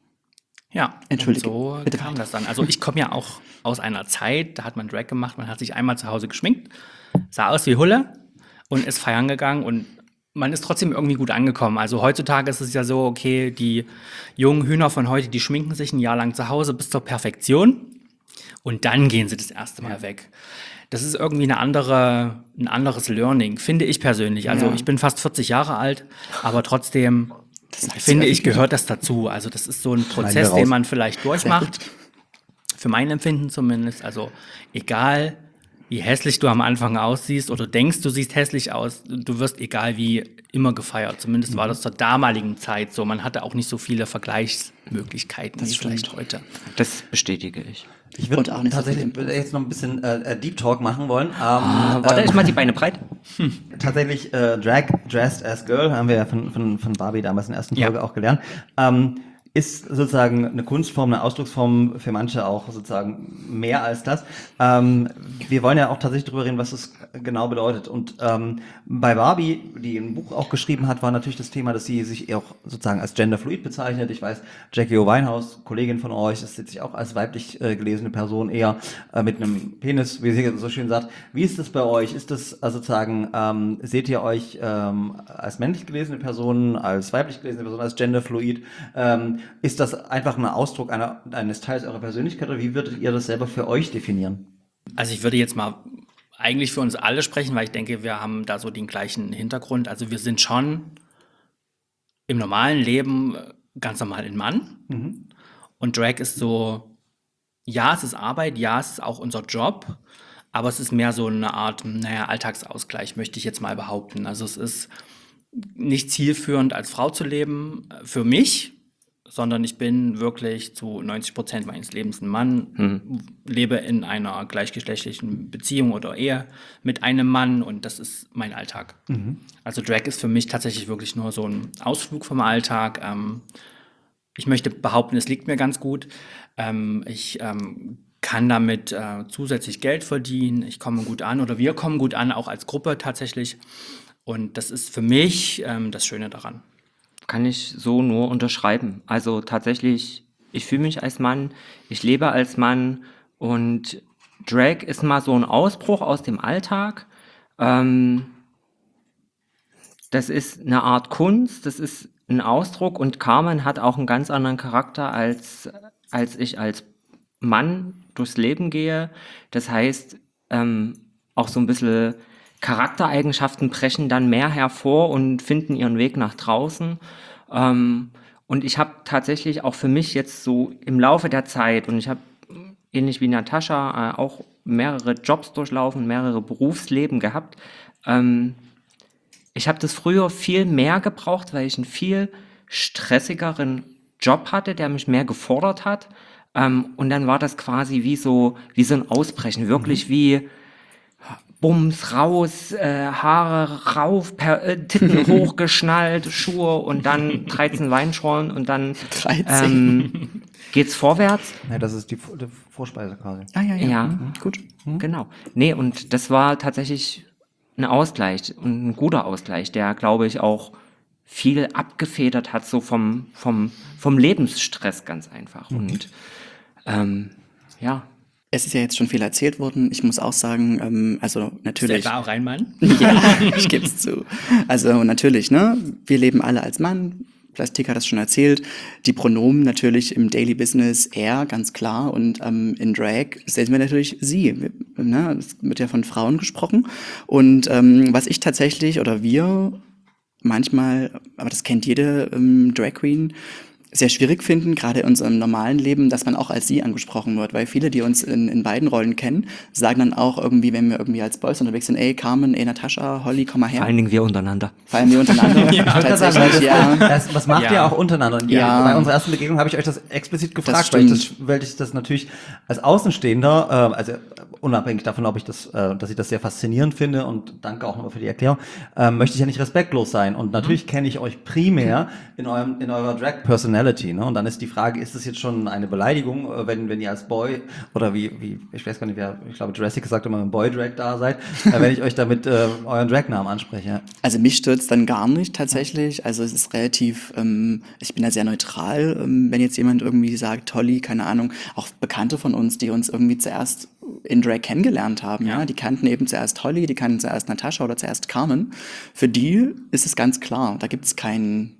Speaker 6: Ja,
Speaker 4: Entschuldige,
Speaker 6: und so
Speaker 4: bitte
Speaker 6: kam
Speaker 4: weiter.
Speaker 6: das dann. Also ich komme ja auch aus einer Zeit, da hat man Drag gemacht, man hat sich einmal zu Hause geschminkt, sah aus wie Hulle und ist feiern gegangen und man ist trotzdem irgendwie gut angekommen. Also heutzutage ist es ja so, okay, die jungen Hühner von heute, die schminken sich ein Jahr lang zu Hause bis zur Perfektion und dann gehen sie das erste Mal weg. Das ist irgendwie eine andere, ein anderes Learning, finde ich persönlich. Also
Speaker 4: Ja.
Speaker 6: ich bin fast vierzig Jahre alt, aber trotzdem
Speaker 4: Das heißt,
Speaker 6: finde
Speaker 4: ja,
Speaker 6: ich, gehört das dazu. Also das ist so ein
Speaker 3: wir
Speaker 6: Prozess,
Speaker 3: raus.
Speaker 6: den man vielleicht durchmacht. Für mein Empfinden zumindest. Also egal, wie hässlich du am Anfang aussiehst oder denkst, du siehst hässlich aus, du wirst egal wie immer gefeiert. Zumindest war das zur damaligen Zeit so. Man hatte auch nicht so viele Vergleichsmöglichkeiten wie
Speaker 4: stimmt.
Speaker 6: vielleicht heute.
Speaker 5: Das bestätige ich.
Speaker 3: Ich
Speaker 4: Und
Speaker 3: würde
Speaker 4: auch nicht so
Speaker 3: tatsächlich
Speaker 4: viel
Speaker 3: jetzt noch ein bisschen äh, Deep Talk machen wollen. Ähm,
Speaker 5: Warte,
Speaker 3: ähm,
Speaker 5: ich mach die Beine breit.
Speaker 3: tatsächlich äh, Drag Dressed as Girl haben wir ja von, von, von Barbie damals in der ersten
Speaker 6: Ja.
Speaker 3: Folge auch gelernt. Ähm, ist sozusagen eine Kunstform, eine Ausdrucksform für manche auch sozusagen mehr als das. Ähm, wir wollen ja auch tatsächlich darüber reden, was es genau bedeutet. Und ähm, bei Barbie, die ein Buch auch geschrieben hat, war natürlich das Thema, dass sie sich auch sozusagen als genderfluid bezeichnet. Ich weiß, Jackie O. Winehouse, Kollegin von euch, ist jetzt sich auch als weiblich äh, gelesene Person eher äh, mit einem Penis, wie sie so schön sagt. Wie ist das bei euch? Ist das äh, sozusagen, ähm, seht ihr euch ähm, als männlich gelesene Person, als weiblich gelesene Person, als genderfluid? Ähm, ist das einfach ein Ausdruck einer, eines Teils eurer Persönlichkeit oder wie würdet ihr das selber für euch definieren?
Speaker 6: Also ich würde jetzt mal eigentlich für uns alle sprechen, weil ich denke, wir haben da so den gleichen Hintergrund. Also wir sind schon im normalen Leben ganz normal ein Mann.
Speaker 3: Mhm.
Speaker 6: Und Drag ist so, ja, es ist Arbeit, ja, es ist auch unser Job, aber es ist mehr so eine Art, naja, Alltagsausgleich, möchte ich jetzt mal behaupten. Also es ist nicht zielführend, als Frau zu leben, äh, für mich, sondern ich bin wirklich zu neunzig Prozent meines Lebens ein Mann,
Speaker 5: Mhm.
Speaker 6: lebe in einer gleichgeschlechtlichen Beziehung oder Ehe mit einem Mann und das ist mein Alltag. Also Drag ist für mich tatsächlich wirklich nur so ein Ausflug vom Alltag. Ähm, ich möchte behaupten, es liegt mir ganz gut. Ähm, ich ähm, kann damit äh, zusätzlich Geld verdienen. Ich komme gut an oder wir kommen gut an, auch als Gruppe tatsächlich. Und das ist für mich ähm, das Schöne daran.
Speaker 5: Kann ich so nur unterschreiben. Also tatsächlich, ich fühle mich als Mann, ich lebe als Mann und Drag ist mal so ein Ausbruch aus dem Alltag. Ähm, das ist eine Art Kunst, das ist ein Ausdruck und Carmen hat auch einen ganz anderen Charakter als, als ich als Mann durchs Leben gehe. Das heißt, ähm, auch so ein bisschen Charaktereigenschaften brechen dann mehr hervor und finden ihren Weg nach draußen. Ähm, und ich habe tatsächlich auch für mich jetzt so im Laufe der Zeit, und ich habe ähnlich wie Natascha äh, auch mehrere Jobs durchlaufen, mehrere Berufsleben gehabt. Ähm, ich habe das früher viel mehr gebraucht, weil ich einen viel stressigeren Job hatte, der mich mehr gefordert hat. Ähm, und dann war das quasi wie so, wie so ein Ausbrechen, wirklich wie Bums, raus, äh, Haare rauf, per, äh, Titten hochgeschnallt, Schuhe und dann dreizehn Weinschorlen und dann
Speaker 4: dreizehn.
Speaker 5: ähm, geht's vorwärts.
Speaker 3: Ja, das ist die, Vor- die Vorspeise quasi.
Speaker 4: Ah, ja, ja.
Speaker 5: Ja.
Speaker 4: Mhm. Gut.
Speaker 5: Genau. Nee, und das war tatsächlich ein Ausgleich und ein guter Ausgleich, der, glaube ich, auch viel abgefedert hat, so vom, vom, vom Lebensstress ganz einfach. Und ähm, ja,
Speaker 4: Es ist ja jetzt schon viel erzählt worden. Ich muss auch sagen, ähm, also natürlich.
Speaker 6: Ist der da auch ein Mann?
Speaker 4: Ja, ich gebe es zu. Also natürlich, ne? Wir leben alle als Mann. Plastik hat das schon erzählt. Die Pronomen natürlich im Daily Business er, ganz klar. Und ähm, in Drag sehen wir natürlich sie. Wir, ne? Es wird ja von Frauen gesprochen. Und ähm, was ich tatsächlich oder wir manchmal, aber das kennt jede ähm, Drag Queen, sehr schwierig finden, gerade in unserem normalen Leben, dass man auch als sie angesprochen wird, weil viele, die uns in, in beiden Rollen kennen, sagen dann auch irgendwie, wenn wir irgendwie als Boys unterwegs sind, ey Carmen, ey Natascha, Holly, komm mal her.
Speaker 5: Vor allen Dingen wir untereinander.
Speaker 4: Vor allem wir untereinander.
Speaker 3: Ja,
Speaker 4: Tatsächlich, ja.
Speaker 3: Das, was macht
Speaker 6: Ja.
Speaker 3: ihr auch untereinander? Und
Speaker 4: Ja.
Speaker 3: ja. Bei unserer ersten Begegnung habe ich euch das explizit gefragt,
Speaker 4: Das
Speaker 3: weil, ich das,
Speaker 4: stimmt.
Speaker 3: weil ich das natürlich als Außenstehender, äh, also unabhängig davon, ob ich das, äh, dass ich das sehr faszinierend finde und danke auch nochmal für die Erklärung, äh, möchte ich ja nicht respektlos sein. Und natürlich kenne ich euch primär in eurem, in eurer Drag-Personality, ne? Und dann ist die Frage, ist das jetzt schon eine Beleidigung, äh, wenn, wenn ihr als Boy oder wie, wie, ich weiß gar nicht, wer, ich glaube Jurassic sagt immer, ein Boy-Drag da seid, äh, wenn ich euch damit äh, euren Drag-Namen anspreche.
Speaker 4: Also mich stört's dann gar nicht tatsächlich. Also es ist relativ, ähm, ich bin da sehr neutral, ähm, wenn jetzt jemand irgendwie sagt, Holly, keine Ahnung, auch Bekannte von uns, die uns irgendwie zuerst in Drag kennengelernt haben, ja, die kannten eben zuerst Holly, die kannten zuerst Natascha oder zuerst Carmen. Für die ist es ganz klar, da gibt's keinen,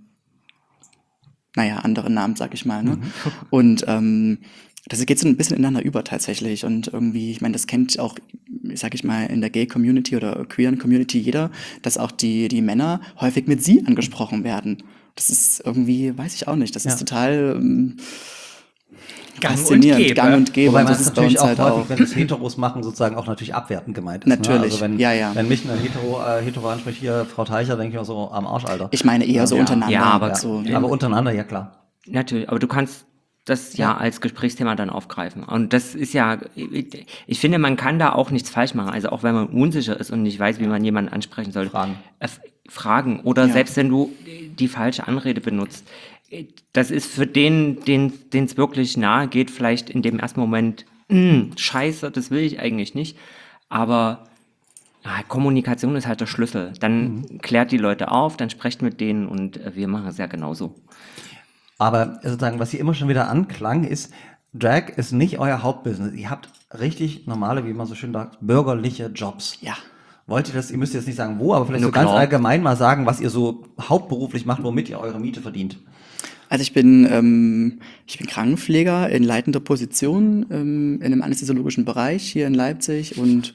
Speaker 4: naja, anderen Namen, sag ich mal, ne? Und ähm, das geht so ein bisschen ineinander über tatsächlich und irgendwie, ich meine, das kennt auch, sag ich mal, in der Gay-Community oder queeren Community jeder, dass auch die, die Männer häufig mit sie angesprochen werden. Das ist irgendwie, weiß ich auch nicht, das
Speaker 3: Ja.
Speaker 4: ist total ähm,
Speaker 6: Gang und
Speaker 4: faszinierend,
Speaker 6: Gäbe.
Speaker 4: Gang und Gäbe.
Speaker 3: Wobei
Speaker 4: Und
Speaker 3: man
Speaker 4: das
Speaker 3: es
Speaker 4: ist bei
Speaker 3: natürlich
Speaker 4: uns
Speaker 3: auch
Speaker 4: halt
Speaker 3: häufig,
Speaker 4: auch.
Speaker 3: wenn es Heteros machen, sozusagen auch natürlich abwertend gemeint ist. Ne?
Speaker 4: Natürlich,
Speaker 3: Also wenn,
Speaker 4: ja, ja.
Speaker 3: wenn mich ein Hetero, äh, Hetero anspricht, hier Frau Teicher, denke ich mir so am Arsch, Alter.
Speaker 4: Ich meine eher so
Speaker 3: Ja.
Speaker 4: untereinander.
Speaker 5: Ja, aber-
Speaker 4: so,
Speaker 3: Ja, aber untereinander, ja klar.
Speaker 5: Natürlich, aber du kannst das ja, als Gesprächsthema dann aufgreifen. Und das ist ja, ich, ich finde, man kann da auch nichts falsch machen. Also auch wenn man unsicher ist und nicht weiß, wie man jemanden ansprechen soll.
Speaker 3: Fragen.
Speaker 5: Äh, fragen. Oder
Speaker 4: Ja.
Speaker 5: selbst wenn du die falsche Anrede benutzt. Das ist für den, den es wirklich nahe geht, vielleicht in dem ersten Moment, "Mm, scheiße, das will ich eigentlich nicht. Aber ja, Kommunikation ist halt der Schlüssel. Dann klärt die Leute auf, dann sprecht mit denen und äh, wir machen es ja genauso.
Speaker 3: Aber sozusagen, was hier immer schon wieder anklang, ist, Drag ist nicht euer Hauptbusiness. Ihr habt richtig normale, wie man so schön sagt, bürgerliche Jobs.
Speaker 4: Ja.
Speaker 3: Wollt ihr das, ihr müsst jetzt nicht sagen wo, aber vielleicht
Speaker 5: Nur
Speaker 3: so ganz
Speaker 5: klar.
Speaker 3: allgemein mal sagen, was ihr so hauptberuflich macht, womit ihr eure Miete verdient.
Speaker 4: Also ich bin, ähm, ich bin Krankenpfleger in leitender Position ähm, in einem anästhesiologischen Bereich hier in Leipzig und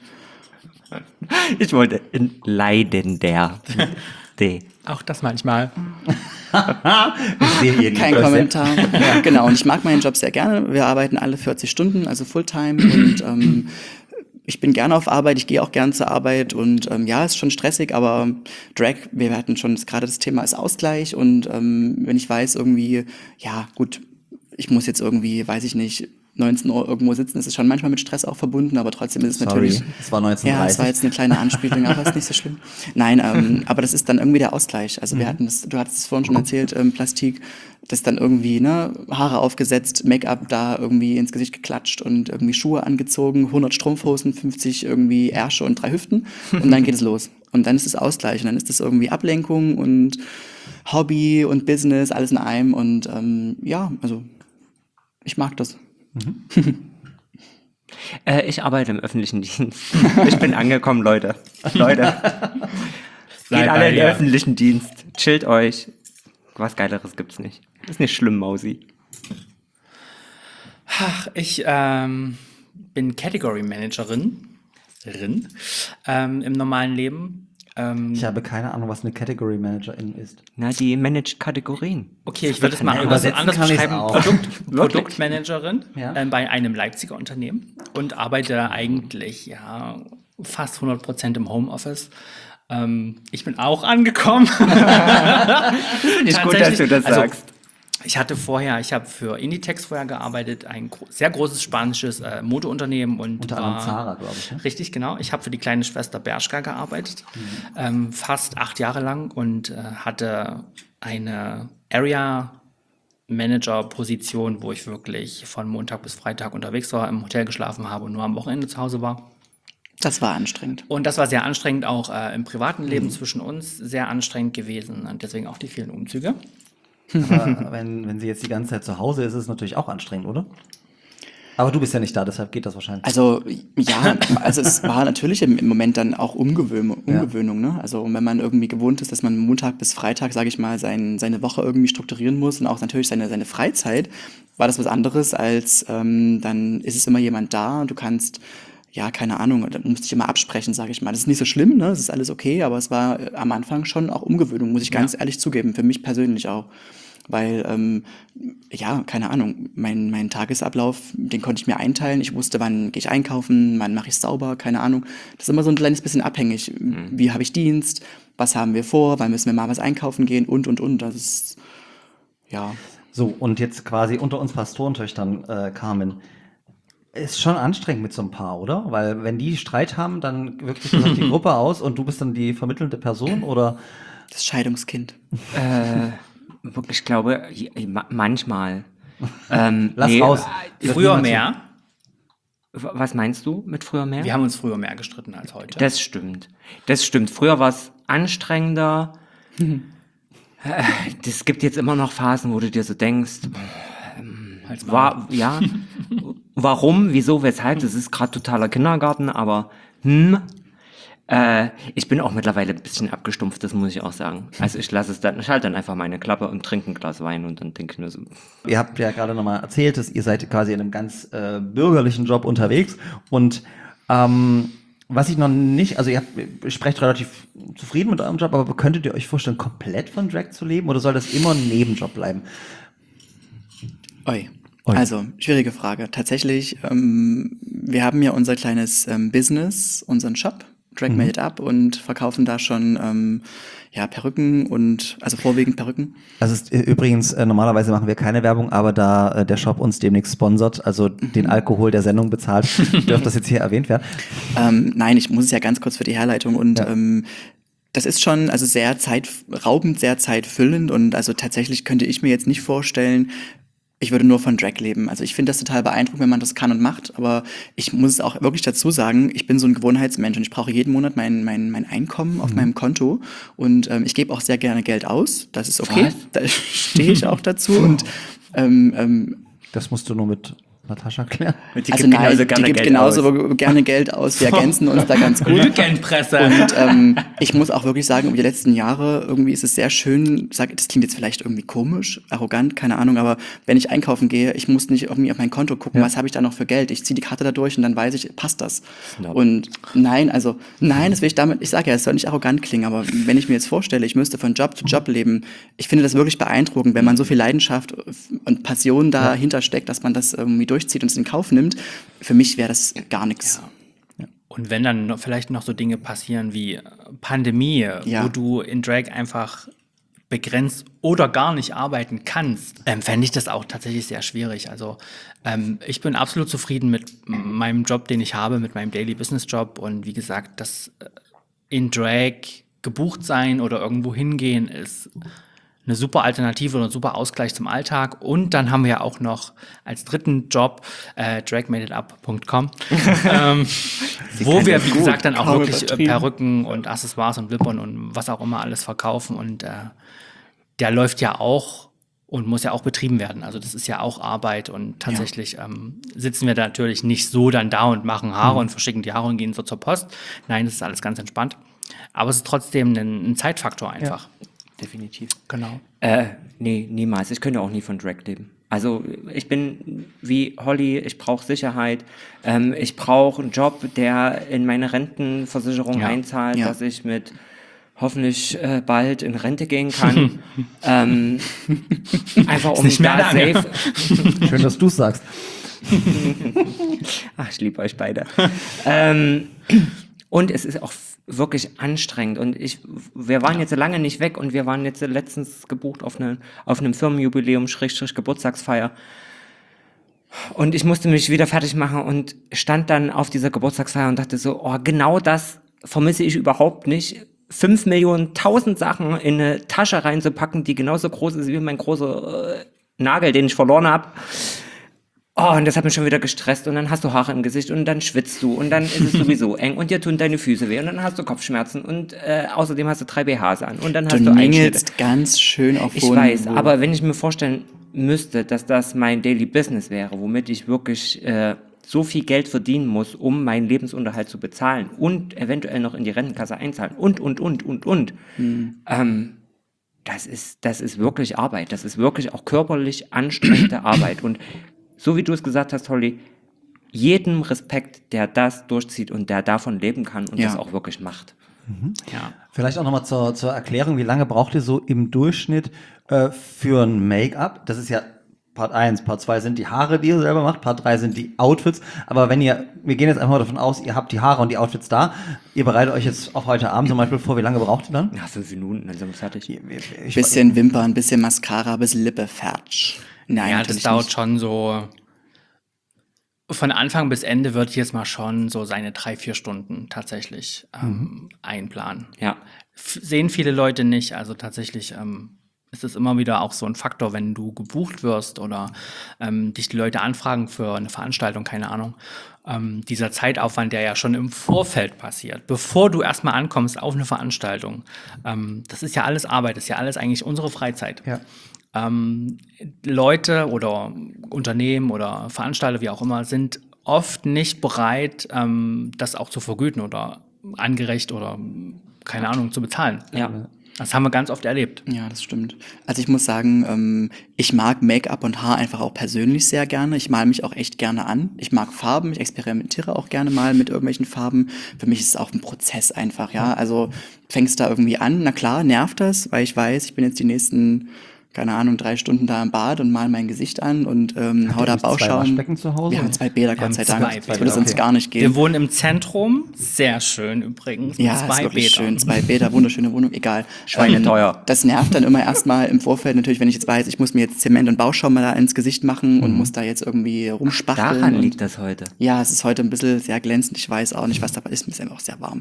Speaker 5: Ich wollte in Leidender. D.
Speaker 6: Auch das manchmal.
Speaker 3: Ich sehe hier
Speaker 4: kein
Speaker 3: nicht.
Speaker 4: Kommentar. Ja, genau, und ich mag meinen Job sehr gerne. Wir arbeiten alle vierzig Stunden, also Fulltime und ähm, ich bin gerne auf Arbeit, ich gehe auch gern zur Arbeit und ähm, ja, ist schon stressig, aber Drag, wir hatten schon das, gerade das Thema ist Ausgleich und ähm, wenn ich weiß irgendwie, ja gut, ich muss jetzt irgendwie, weiß ich nicht, neunzehn Uhr irgendwo sitzen, ist es schon manchmal mit Stress auch verbunden, aber trotzdem ist es
Speaker 3: Sorry,
Speaker 4: natürlich...
Speaker 3: es war
Speaker 4: Ja, es war
Speaker 3: neunzehnhundertdreißig.
Speaker 4: jetzt eine kleine Anspielung, aber ist nicht so schlimm. Nein, ähm, aber das ist dann irgendwie der Ausgleich. Also wir hatten das, du hattest es vorhin schon erzählt, ähm, Plastik, das dann irgendwie, ne, Haare aufgesetzt, Make-up da irgendwie ins Gesicht geklatscht und irgendwie Schuhe angezogen, hundert Strumpfhosen, fünfzig irgendwie Ärsche und drei Hüften und dann geht es los. Und dann ist es Ausgleich und dann ist es irgendwie Ablenkung und Hobby und Business, alles in einem und ähm, ja, also ich mag das.
Speaker 5: Äh, ich arbeite im öffentlichen Dienst. Ich bin angekommen, Leute. Leute.
Speaker 6: Bleib
Speaker 5: Geht
Speaker 6: bei
Speaker 5: alle in den
Speaker 6: dir.
Speaker 5: öffentlichen Dienst. Chillt euch. Was Geileres gibt's nicht. Ist nicht schlimm, Mausi.
Speaker 6: Ach, ich ähm, bin Category Managerin Rin, ähm, im normalen Leben. Ähm,
Speaker 3: Ich habe keine Ahnung, was eine Category Managerin ist.
Speaker 5: Na, die managt Kategorien.
Speaker 6: okay, ich würde es
Speaker 5: kann
Speaker 6: mal
Speaker 5: ja
Speaker 6: anders,
Speaker 3: übersetzen
Speaker 6: anders
Speaker 3: kann ich's
Speaker 6: beschreiben.
Speaker 3: auch.
Speaker 6: Produkt, Produktmanagerin
Speaker 3: Ja.
Speaker 6: ähm, bei einem Leipziger Unternehmen und arbeite eigentlich ja fast hundert Prozent im Homeoffice. Ähm, ich bin auch angekommen.
Speaker 5: Finde ich gut, dass du das
Speaker 6: Also,
Speaker 5: sagst.
Speaker 6: ich hatte vorher, ich habe für Inditex vorher gearbeitet, ein gro sehr großes spanisches äh, Modeunternehmen und
Speaker 3: Unter
Speaker 6: war,
Speaker 3: anderem Zara, glaube ich. Ne?
Speaker 6: Richtig, genau. Ich habe für die kleine Schwester Bershka gearbeitet, ähm, fast acht Jahre lang und äh, hatte eine Area Manager Position, wo ich wirklich von Montag bis Freitag unterwegs war, im Hotel geschlafen habe und nur am Wochenende zu Hause war.
Speaker 4: Das war anstrengend.
Speaker 6: Und das war sehr anstrengend, auch äh, im privaten Leben zwischen uns sehr anstrengend gewesen und deswegen auch die vielen Umzüge.
Speaker 3: Aber wenn, wenn sie jetzt die ganze Zeit zu Hause ist, ist es natürlich auch anstrengend, oder? Aber du bist ja nicht da, deshalb geht das wahrscheinlich.
Speaker 4: Also ja, also es war natürlich im, im Moment dann auch Umgewöhnung, Umgewöhnung, ne? Also wenn man irgendwie gewohnt ist, dass man Montag bis Freitag, sage ich mal, sein, seine Woche irgendwie strukturieren muss und auch natürlich seine, seine Freizeit, war das was anderes als ähm, dann ist es immer jemand da und du kannst, ja, keine Ahnung, da musste ich immer absprechen, sage ich mal. Das ist nicht so schlimm, ne? Das ist alles okay, aber es war äh, am Anfang schon auch Umgewöhnung, muss ich ganz ehrlich zugeben, für mich persönlich auch. Weil, ähm, ja, keine Ahnung, mein, mein Tagesablauf, den konnte ich mir einteilen. Ich wusste, wann gehe ich einkaufen, wann mache ich sauber, keine Ahnung. Das ist immer so ein kleines bisschen abhängig. Wie habe ich Dienst, was haben wir vor, wann müssen wir mal was einkaufen gehen und, und, und. Das ist, ja.
Speaker 3: So, und jetzt quasi unter uns Pastorentöchtern, äh, Carmen. Ist schon anstrengend mit so einem Paar, oder? Weil wenn die Streit haben, dann wirkt sich das auf die Gruppe aus und du bist dann die vermittelnde Person, oder?
Speaker 4: Das Scheidungskind.
Speaker 5: Äh, wirklich, ich glaube, je- ma- manchmal. Ähm,
Speaker 3: Lass
Speaker 5: nee,
Speaker 3: raus.
Speaker 5: äh,
Speaker 3: Wird
Speaker 6: Früher
Speaker 3: niemand
Speaker 6: mehr.
Speaker 5: w- Was meinst du mit früher mehr?
Speaker 6: Wir haben uns früher mehr gestritten als heute.
Speaker 5: Das stimmt. Das stimmt. Früher war es anstrengender. Äh, Das gibt jetzt immer noch Phasen, wo du dir so denkst,
Speaker 6: Als
Speaker 5: war, ja, warum, wieso, weshalb, das ist gerade totaler Kindergarten, aber hm, äh, ich bin auch mittlerweile ein bisschen abgestumpft, das muss ich auch sagen. Also ich lasse es dann, ich halte dann einfach meine Klappe und trinke ein Glas Wein und dann denke ich mir so,
Speaker 3: Ihr habt ja gerade nochmal erzählt, dass ihr seid quasi in einem ganz äh, bürgerlichen Job unterwegs und ähm, was ich noch nicht, also ihr, habt, ihr sprecht relativ zufrieden mit eurem Job, aber könntet ihr euch vorstellen, komplett von Drag zu leben oder soll das immer ein Nebenjob bleiben?
Speaker 4: Oi.
Speaker 3: Oi.
Speaker 4: Also, schwierige Frage. Tatsächlich, ähm, wir haben ja unser kleines ähm, Business, unseren Shop, Drag Made It Up, und verkaufen da schon ähm, ja, Perücken und, also vorwiegend Perücken.
Speaker 3: Also es ist, äh, übrigens, äh, normalerweise machen wir keine Werbung, aber da äh, der Shop uns demnächst sponsert, also den Alkohol der Sendung bezahlt, dürfte das jetzt hier erwähnt werden.
Speaker 4: Ähm, nein, ich muss es ja ganz kurz für die Herleitung und
Speaker 3: Ja.
Speaker 4: ähm, das ist schon also sehr zeitraubend, sehr zeitfüllend und also tatsächlich könnte ich mir jetzt nicht vorstellen, ich würde nur von Drag leben. Also ich finde das total beeindruckend, wenn man das kann und macht, aber ich muss es auch wirklich dazu sagen, ich bin so ein Gewohnheitsmensch und ich brauche jeden Monat mein, mein, mein Einkommen auf meinem Konto und ähm, ich gebe auch sehr gerne Geld aus, das ist okay,
Speaker 5: Was?
Speaker 4: da stehe ich auch dazu und ähm, ähm,
Speaker 3: Das musst du nur mit Natascha klären.
Speaker 5: die
Speaker 4: also
Speaker 5: gibt
Speaker 4: nein,
Speaker 5: genauso
Speaker 4: die
Speaker 5: gerne
Speaker 4: gibt
Speaker 5: Geld
Speaker 4: genauso
Speaker 5: aus.
Speaker 4: gerne Geld aus, wir ergänzen uns da ganz gut.
Speaker 6: Lügenpresse.
Speaker 4: Und ähm, ich muss auch wirklich sagen, über die letzten Jahre irgendwie ist es sehr schön, sag, das klingt jetzt vielleicht irgendwie komisch, arrogant, keine Ahnung, aber wenn ich einkaufen gehe, ich muss nicht irgendwie auf mein Konto gucken,
Speaker 3: Ja.
Speaker 4: was habe ich da noch für Geld. Ich ziehe die Karte da durch und dann weiß ich, passt das.
Speaker 5: Snob.
Speaker 4: Und nein, also nein, das will ich damit, ich sage ja, es soll nicht arrogant klingen, aber wenn ich mir jetzt vorstelle, ich müsste von Job zu Job leben, ich finde das wirklich beeindruckend, wenn man so viel Leidenschaft und Passion dahinter steckt, dass man das irgendwie durchzieht und es in Kauf nimmt. Für mich wäre das gar nichts.
Speaker 6: Und wenn dann noch, vielleicht noch so Dinge passieren wie äh, Pandemie,
Speaker 4: Ja.
Speaker 6: wo du in Drag einfach begrenzt oder gar nicht arbeiten kannst, ähm, fände ich das auch tatsächlich sehr schwierig. Also ähm, ich bin absolut zufrieden mit meinem Job, den ich habe, mit meinem Daily Business Job. Und wie gesagt, das äh, in Drag gebucht sein oder irgendwo hingehen ist eine super Alternative oder ein super Ausgleich zum Alltag. Und dann haben wir ja auch noch als dritten Job äh, drag made it up punkt com, ähm, wo
Speaker 4: kann
Speaker 6: wir,
Speaker 4: das
Speaker 6: wie
Speaker 4: gut,
Speaker 6: gesagt, dann auch
Speaker 4: kaum
Speaker 6: wirklich äh,
Speaker 4: übertrieben.
Speaker 6: Perücken und Accessoires und Blippern und was auch immer alles verkaufen. Und äh, der läuft ja auch und muss ja auch betrieben werden. Also das ist ja auch Arbeit. Und tatsächlich ähm, sitzen wir da natürlich nicht so dann da und machen Haare und verschicken die Haare und gehen so zur Post. Nein, das ist alles ganz entspannt. Aber es ist trotzdem ein, ein Zeitfaktor einfach.
Speaker 5: definitiv.
Speaker 6: Genau.
Speaker 5: Äh, nee, niemals. Ich könnte auch nie von Drag leben. Also ich bin wie Holly, ich brauche Sicherheit. Ähm, ich brauche einen Job, der in meine Rentenversicherung
Speaker 6: Ja.
Speaker 5: einzahlt,
Speaker 4: Ja.
Speaker 5: dass ich mit hoffentlich äh, bald in Rente gehen kann. ähm, einfach um
Speaker 6: nicht mehr
Speaker 5: da
Speaker 6: lange.
Speaker 5: safe.
Speaker 3: Schön, dass du es sagst.
Speaker 5: Ach, ich liebe euch beide. ähm, und es ist auch wirklich anstrengend. Und ich, wir waren jetzt lange nicht weg und wir waren jetzt letztens gebucht auf, eine, auf einem Firmenjubiläum, Schrägstrich Geburtstagsfeier. Und ich musste mich wieder fertig machen und stand dann auf dieser Geburtstagsfeier und dachte so, oh, genau das vermisse ich überhaupt nicht. Fünf Millionen, tausend Sachen in eine Tasche reinzupacken, die genauso groß ist wie mein großer äh, Nagel, den ich verloren habe. Oh, und das hat mich schon wieder gestresst und dann hast du Haare im Gesicht und dann schwitzt du und dann ist es sowieso eng und dir tun deine Füße weh und dann hast du Kopfschmerzen und äh, außerdem hast du drei B Hs an und dann
Speaker 4: Du
Speaker 5: hast du Einschnitte.
Speaker 4: ningelst ganz schön auf
Speaker 5: Ich
Speaker 4: hohem
Speaker 5: weiß,
Speaker 4: Niveau.
Speaker 5: aber wenn ich mir vorstelle, müsste, dass das mein Daily Business wäre, womit ich wirklich äh, so viel Geld verdienen muss, um meinen Lebensunterhalt zu bezahlen und eventuell noch in die Rentenkasse einzahlen und, und, und, und, und. Mhm. Ähm, das ist, das ist wirklich Arbeit. Das ist wirklich auch körperlich anstrengende Arbeit. Und so wie du es gesagt hast, Holly, jedem Respekt, der das durchzieht und der davon leben kann und
Speaker 4: Ja.
Speaker 5: das auch wirklich macht.
Speaker 3: Mhm.
Speaker 6: Ja.
Speaker 3: Vielleicht auch nochmal zur, zur Erklärung, wie lange braucht ihr so im Durchschnitt äh, für ein Make-up? Das ist ja Part eins, Part zwei sind die Haare, die ihr selber macht, Part drei sind die Outfits. Aber wenn ihr, wir gehen jetzt einfach mal davon aus, ihr habt die Haare und die Outfits da, ihr bereitet euch jetzt auf heute Abend zum Beispiel vor, wie lange braucht ihr dann?
Speaker 5: Ja, fünf Minuten, dann sind wir fertig.
Speaker 3: Ich,
Speaker 4: Bisschen Wimpern, bisschen Mascara, bisschen Lippe, fertig. Nein,
Speaker 6: Ja, das
Speaker 4: natürlich
Speaker 6: dauert
Speaker 4: nicht.
Speaker 6: schon so, von Anfang bis Ende wird jetzt mal schon so seine drei, vier Stunden tatsächlich ähm, einplanen.
Speaker 5: Ja.
Speaker 6: F- sehen viele Leute nicht, also tatsächlich ähm, ist es immer wieder auch so ein Faktor, wenn du gebucht wirst oder ähm, dich die Leute anfragen für eine Veranstaltung, keine Ahnung. Ähm, dieser Zeitaufwand, der ja schon im Vorfeld passiert, bevor du erstmal ankommst auf eine Veranstaltung, ähm, das ist ja alles Arbeit, das ist ja alles eigentlich unsere Freizeit.
Speaker 3: Ja.
Speaker 6: Ähm, Leute oder Unternehmen oder Veranstalter, wie auch immer, sind oft nicht bereit, ähm, das auch zu vergüten oder angerecht oder, keine Ahnung, zu bezahlen.
Speaker 5: Ja.
Speaker 6: Das haben wir ganz oft erlebt.
Speaker 4: Ja, das stimmt. Also ich muss sagen, ähm, ich mag Make-up und Haar einfach auch persönlich sehr gerne. Ich male mich auch echt gerne an. Ich mag Farben, ich experimentiere auch gerne mal mit irgendwelchen Farben. Für mich ist es auch ein Prozess einfach, ja. Also fängst da irgendwie an, na klar, nervt das, weil ich weiß, ich bin jetzt die nächsten, keine Ahnung, drei Stunden da im Bad und mal mein Gesicht an und ähm, hau
Speaker 3: ihr
Speaker 4: da
Speaker 3: nicht zwei
Speaker 4: Bauschaum.
Speaker 3: Waschbecken zu Hause?
Speaker 4: Wir haben zwei Bäder,
Speaker 6: Wir
Speaker 4: Gott
Speaker 6: haben
Speaker 4: sei
Speaker 6: zwei
Speaker 4: Dank.
Speaker 6: Bäder,
Speaker 4: Das würde sonst
Speaker 3: okay.
Speaker 4: gar nicht gehen.
Speaker 6: Wir wohnen im Zentrum, sehr schön übrigens, mit
Speaker 4: Ja, ist
Speaker 6: zwei
Speaker 4: wirklich
Speaker 6: Bädern.
Speaker 4: schön. Zwei Bäder, wunderschöne Wohnung, egal.
Speaker 5: Schweineteuer.
Speaker 4: Ähm, Das nervt dann immer erstmal im Vorfeld natürlich, wenn ich jetzt weiß, ich muss mir jetzt Zement und Bauschaum mal da ins Gesicht machen und muss da jetzt irgendwie rumspachteln.
Speaker 5: Daran
Speaker 4: und
Speaker 5: liegt das heute.
Speaker 4: Ja, es ist heute ein bisschen sehr glänzend. Ich weiß auch nicht, was dabei ist. Mir ist einfach auch sehr warm.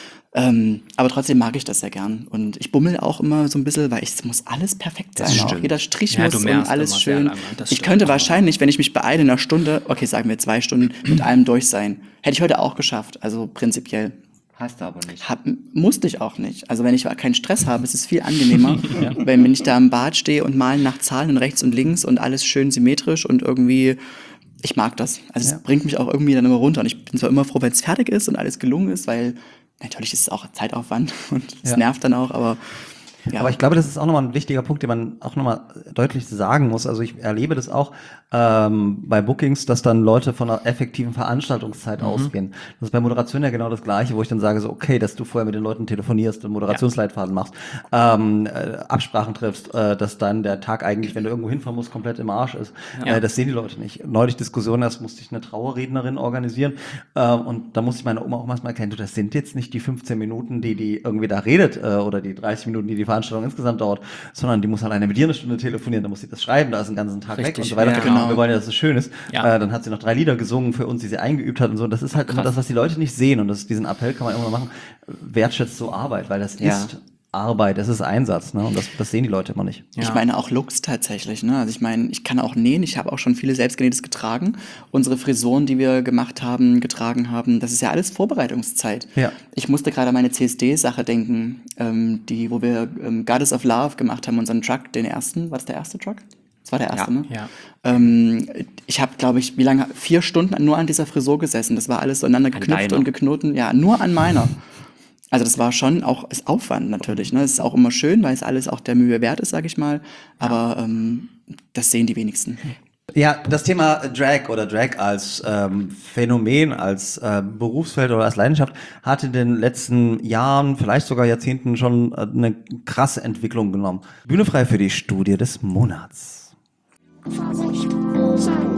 Speaker 4: Ähm, aber trotzdem mag ich das sehr gern. Und ich bummel auch immer so ein bisschen, weil ich, es muss alles perfekt sein.
Speaker 5: Das
Speaker 4: Auch
Speaker 5: stimmt.
Speaker 4: jeder Strich
Speaker 6: Ja,
Speaker 4: muss
Speaker 6: du
Speaker 4: und
Speaker 6: merkst
Speaker 4: alles
Speaker 6: immer sehr
Speaker 4: schön.
Speaker 6: lange, das
Speaker 4: Ich
Speaker 6: stimmt.
Speaker 4: könnte wahrscheinlich, wenn ich mich beeile, in einer Stunde, okay, sagen wir zwei Stunden, mit allem durch sein. Hätte ich heute auch geschafft. Also prinzipiell.
Speaker 5: Hast du aber nicht.
Speaker 4: Hab, musste ich auch nicht. Also wenn ich keinen Stress habe, ist es viel angenehmer, wenn, wenn ich da im Bad stehe und malen nach Zahlen rechts und links und alles schön symmetrisch und irgendwie, ich mag das. Also
Speaker 3: Ja.
Speaker 4: es bringt mich auch irgendwie dann immer runter. Und ich bin zwar immer froh, wenn es fertig ist und alles gelungen ist, weil natürlich ist es auch Zeitaufwand und es
Speaker 3: Ja.
Speaker 4: nervt dann auch, aber ja.
Speaker 3: Aber ich glaube, das ist auch nochmal ein wichtiger Punkt, den man auch nochmal deutlich sagen muss. Also ich erlebe das auch ähm, bei Bookings, dass dann Leute von einer effektiven Veranstaltungszeit ausgehen. Das ist bei Moderation ja genau das Gleiche, wo ich dann sage so, okay, dass du vorher mit den Leuten telefonierst und Moderationsleitfaden machst, ähm, äh, Absprachen triffst, äh, dass dann der Tag eigentlich, wenn du irgendwo hinfahren musst, komplett im Arsch ist.
Speaker 6: Ja.
Speaker 3: Äh, das sehen die Leute nicht. Neulich Diskussion, erst musste ich eine Trauerrednerin organisieren äh, und da musste ich meiner Oma auch mal erklären, du, das sind jetzt nicht die fünfzehn Minuten, die die irgendwie da redet äh, oder die dreißig Minuten, die die Veranstaltung insgesamt dauert, sondern die muss alleine mit dir eine Stunde telefonieren, dann muss sie das schreiben, da ist den ganzen Tag weg
Speaker 6: Richtig,
Speaker 3: und so weiter.
Speaker 6: ja,
Speaker 3: genau.
Speaker 4: genau.
Speaker 3: Wir wollen ja, dass es schön ist.
Speaker 6: Ja.
Speaker 3: Äh, dann hat sie noch drei Lieder gesungen für uns, die sie eingeübt hat und so. Das ist halt immer das, was die Leute nicht sehen und das, diesen Appell kann man immer machen, wertschätzt so Arbeit, weil das
Speaker 5: Ja.
Speaker 3: ist Arbeit, das ist Einsatz, ne? Und das, das sehen die Leute immer nicht.
Speaker 6: Ja.
Speaker 4: Ich meine auch Looks tatsächlich, ne? Also ich meine, ich kann auch nähen, ich habe auch schon viele selbstgenähtes getragen. Unsere Frisuren, die wir gemacht haben, getragen haben, das ist ja alles Vorbereitungszeit.
Speaker 3: Ja.
Speaker 4: Ich musste gerade an meine C S D-Sache denken, ähm, die, wo wir ähm, Goddess of Love gemacht haben, unseren Truck, den ersten. War das der erste Truck? Das war der erste,
Speaker 5: Ja.
Speaker 4: ne?
Speaker 6: Ja.
Speaker 4: Ähm, ich habe, glaube ich, wie lange? Vier Stunden nur an dieser Frisur gesessen. Das war alles so aneinander
Speaker 5: An
Speaker 4: geknüpft
Speaker 5: deiner?
Speaker 4: und geknoten. Ja, nur an meiner. Also das war schon auch ist Aufwand natürlich. Ne? Es ist auch immer schön, weil es alles auch der Mühe wert ist, sage ich mal. Aber ähm, das sehen die wenigsten.
Speaker 3: Ja, das Thema Drag oder Drag als ähm, Phänomen, als äh, Berufsfeld oder als Leidenschaft hat in den letzten Jahren, vielleicht sogar Jahrzehnten schon äh, eine krasse Entwicklung genommen. Bühne frei für die Studie des Monats.
Speaker 1: Vorsicht, sein.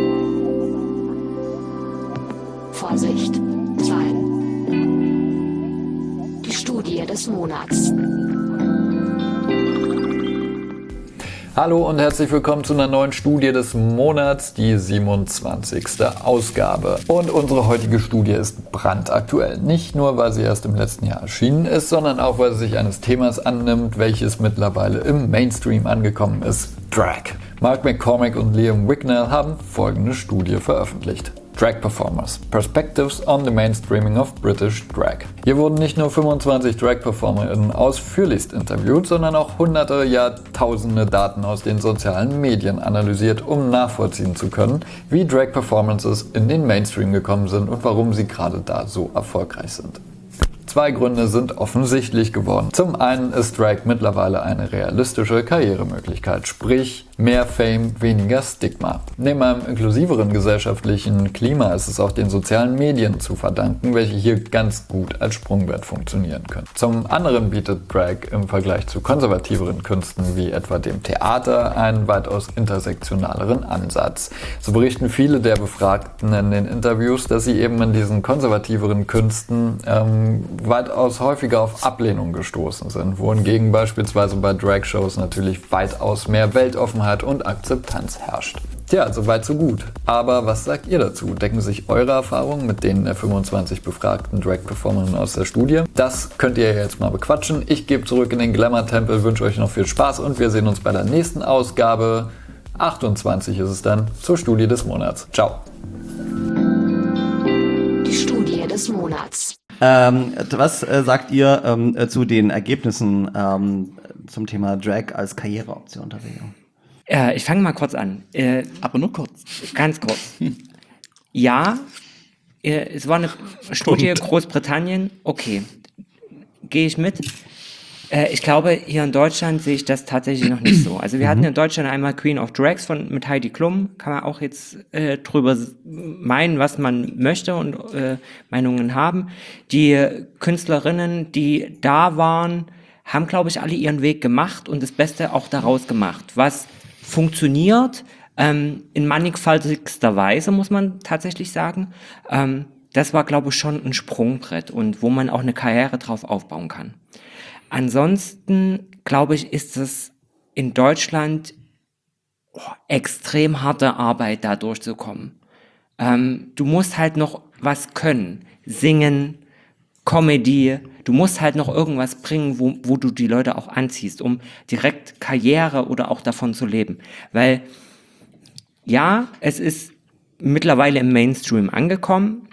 Speaker 1: Vorsicht, sein. Die Studie des Monats.
Speaker 7: Hallo und herzlich willkommen zu einer neuen Studie des Monats, die siebenundzwanzigste Ausgabe. Und unsere heutige Studie ist brandaktuell. Nicht nur, weil sie erst im letzten Jahr erschienen ist, sondern auch, weil sie sich eines Themas annimmt, welches mittlerweile im Mainstream angekommen ist: Drag. Mark McCormack und Liam Wicknell haben folgende Studie veröffentlicht. Drag Performers. Perspectives on the Mainstreaming of British Drag. Hier wurden nicht nur fünfundzwanzig Drag-PerformerInnen ausführlichst interviewt, sondern auch hunderte, ja tausende Daten aus den sozialen Medien analysiert, um nachvollziehen zu können, wie Drag-Performances in den Mainstream gekommen sind und warum sie gerade da so erfolgreich sind. Zwei Gründe sind offensichtlich geworden. Zum einen ist Drag mittlerweile eine realistische Karrieremöglichkeit, sprich mehr Fame, weniger Stigma. Neben einem inklusiveren gesellschaftlichen Klima ist es auch den sozialen Medien zu verdanken, welche hier ganz gut als Sprungbrett funktionieren können. Zum anderen bietet Drag im Vergleich zu konservativeren Künsten wie etwa dem Theater einen weitaus intersektionaleren Ansatz. So berichten viele der Befragten in den Interviews, dass sie eben in diesen konservativeren Künsten ähm, weitaus häufiger auf Ablehnung gestoßen sind, wohingegen beispielsweise bei Drag-Shows natürlich weitaus mehr Weltoffenheit und Akzeptanz herrscht. Tja, soweit so gut. Aber was sagt ihr dazu? Decken sich eure Erfahrungen mit denen der fünfundzwanzig befragten Drag-Performerinnen aus der Studie? Das könnt ihr jetzt mal bequatschen. Ich gebe zurück in den Glamour-Tempel, wünsche euch noch viel Spaß und wir sehen uns bei der nächsten Ausgabe. achtundzwanzig ist es dann, zur Studie des Monats. Ciao.
Speaker 1: Die Studie des Monats.
Speaker 3: Ähm, was äh, sagt ihr ähm, äh, zu den Ergebnissen ähm, zum Thema Drag als Karriereoption, Tadeo?
Speaker 5: Äh, ich fange mal kurz an. Äh,
Speaker 4: Aber nur kurz.
Speaker 5: Ganz kurz. Ja, äh, es war eine Studie Großbritannien. Okay, gehe ich mit. Äh, ich glaube, hier in Deutschland sehe ich das tatsächlich noch nicht so. Also wir hatten in Deutschland einmal Queen of Drags von, mit Heidi Klum. Kann man auch jetzt äh, drüber meinen, was man möchte und äh, Meinungen haben. Die Künstlerinnen, die da waren, haben, glaube ich, alle ihren Weg gemacht und das Beste auch daraus gemacht. Was funktioniert, ähm, in mannigfaltigster Weise, muss man tatsächlich sagen. Ähm, das war, glaube ich, schon ein Sprungbrett und wo man auch eine Karriere drauf aufbauen kann. Ansonsten, glaube ich, ist es in Deutschland oh, extrem harte Arbeit, da durchzukommen. Ähm, du musst halt noch was können. Singen, Comedy. Du musst halt noch irgendwas bringen, wo, wo du die Leute auch anziehst, um direkt Karriere oder auch davon zu leben. Weil, ja, es ist mittlerweile im Mainstream angekommen,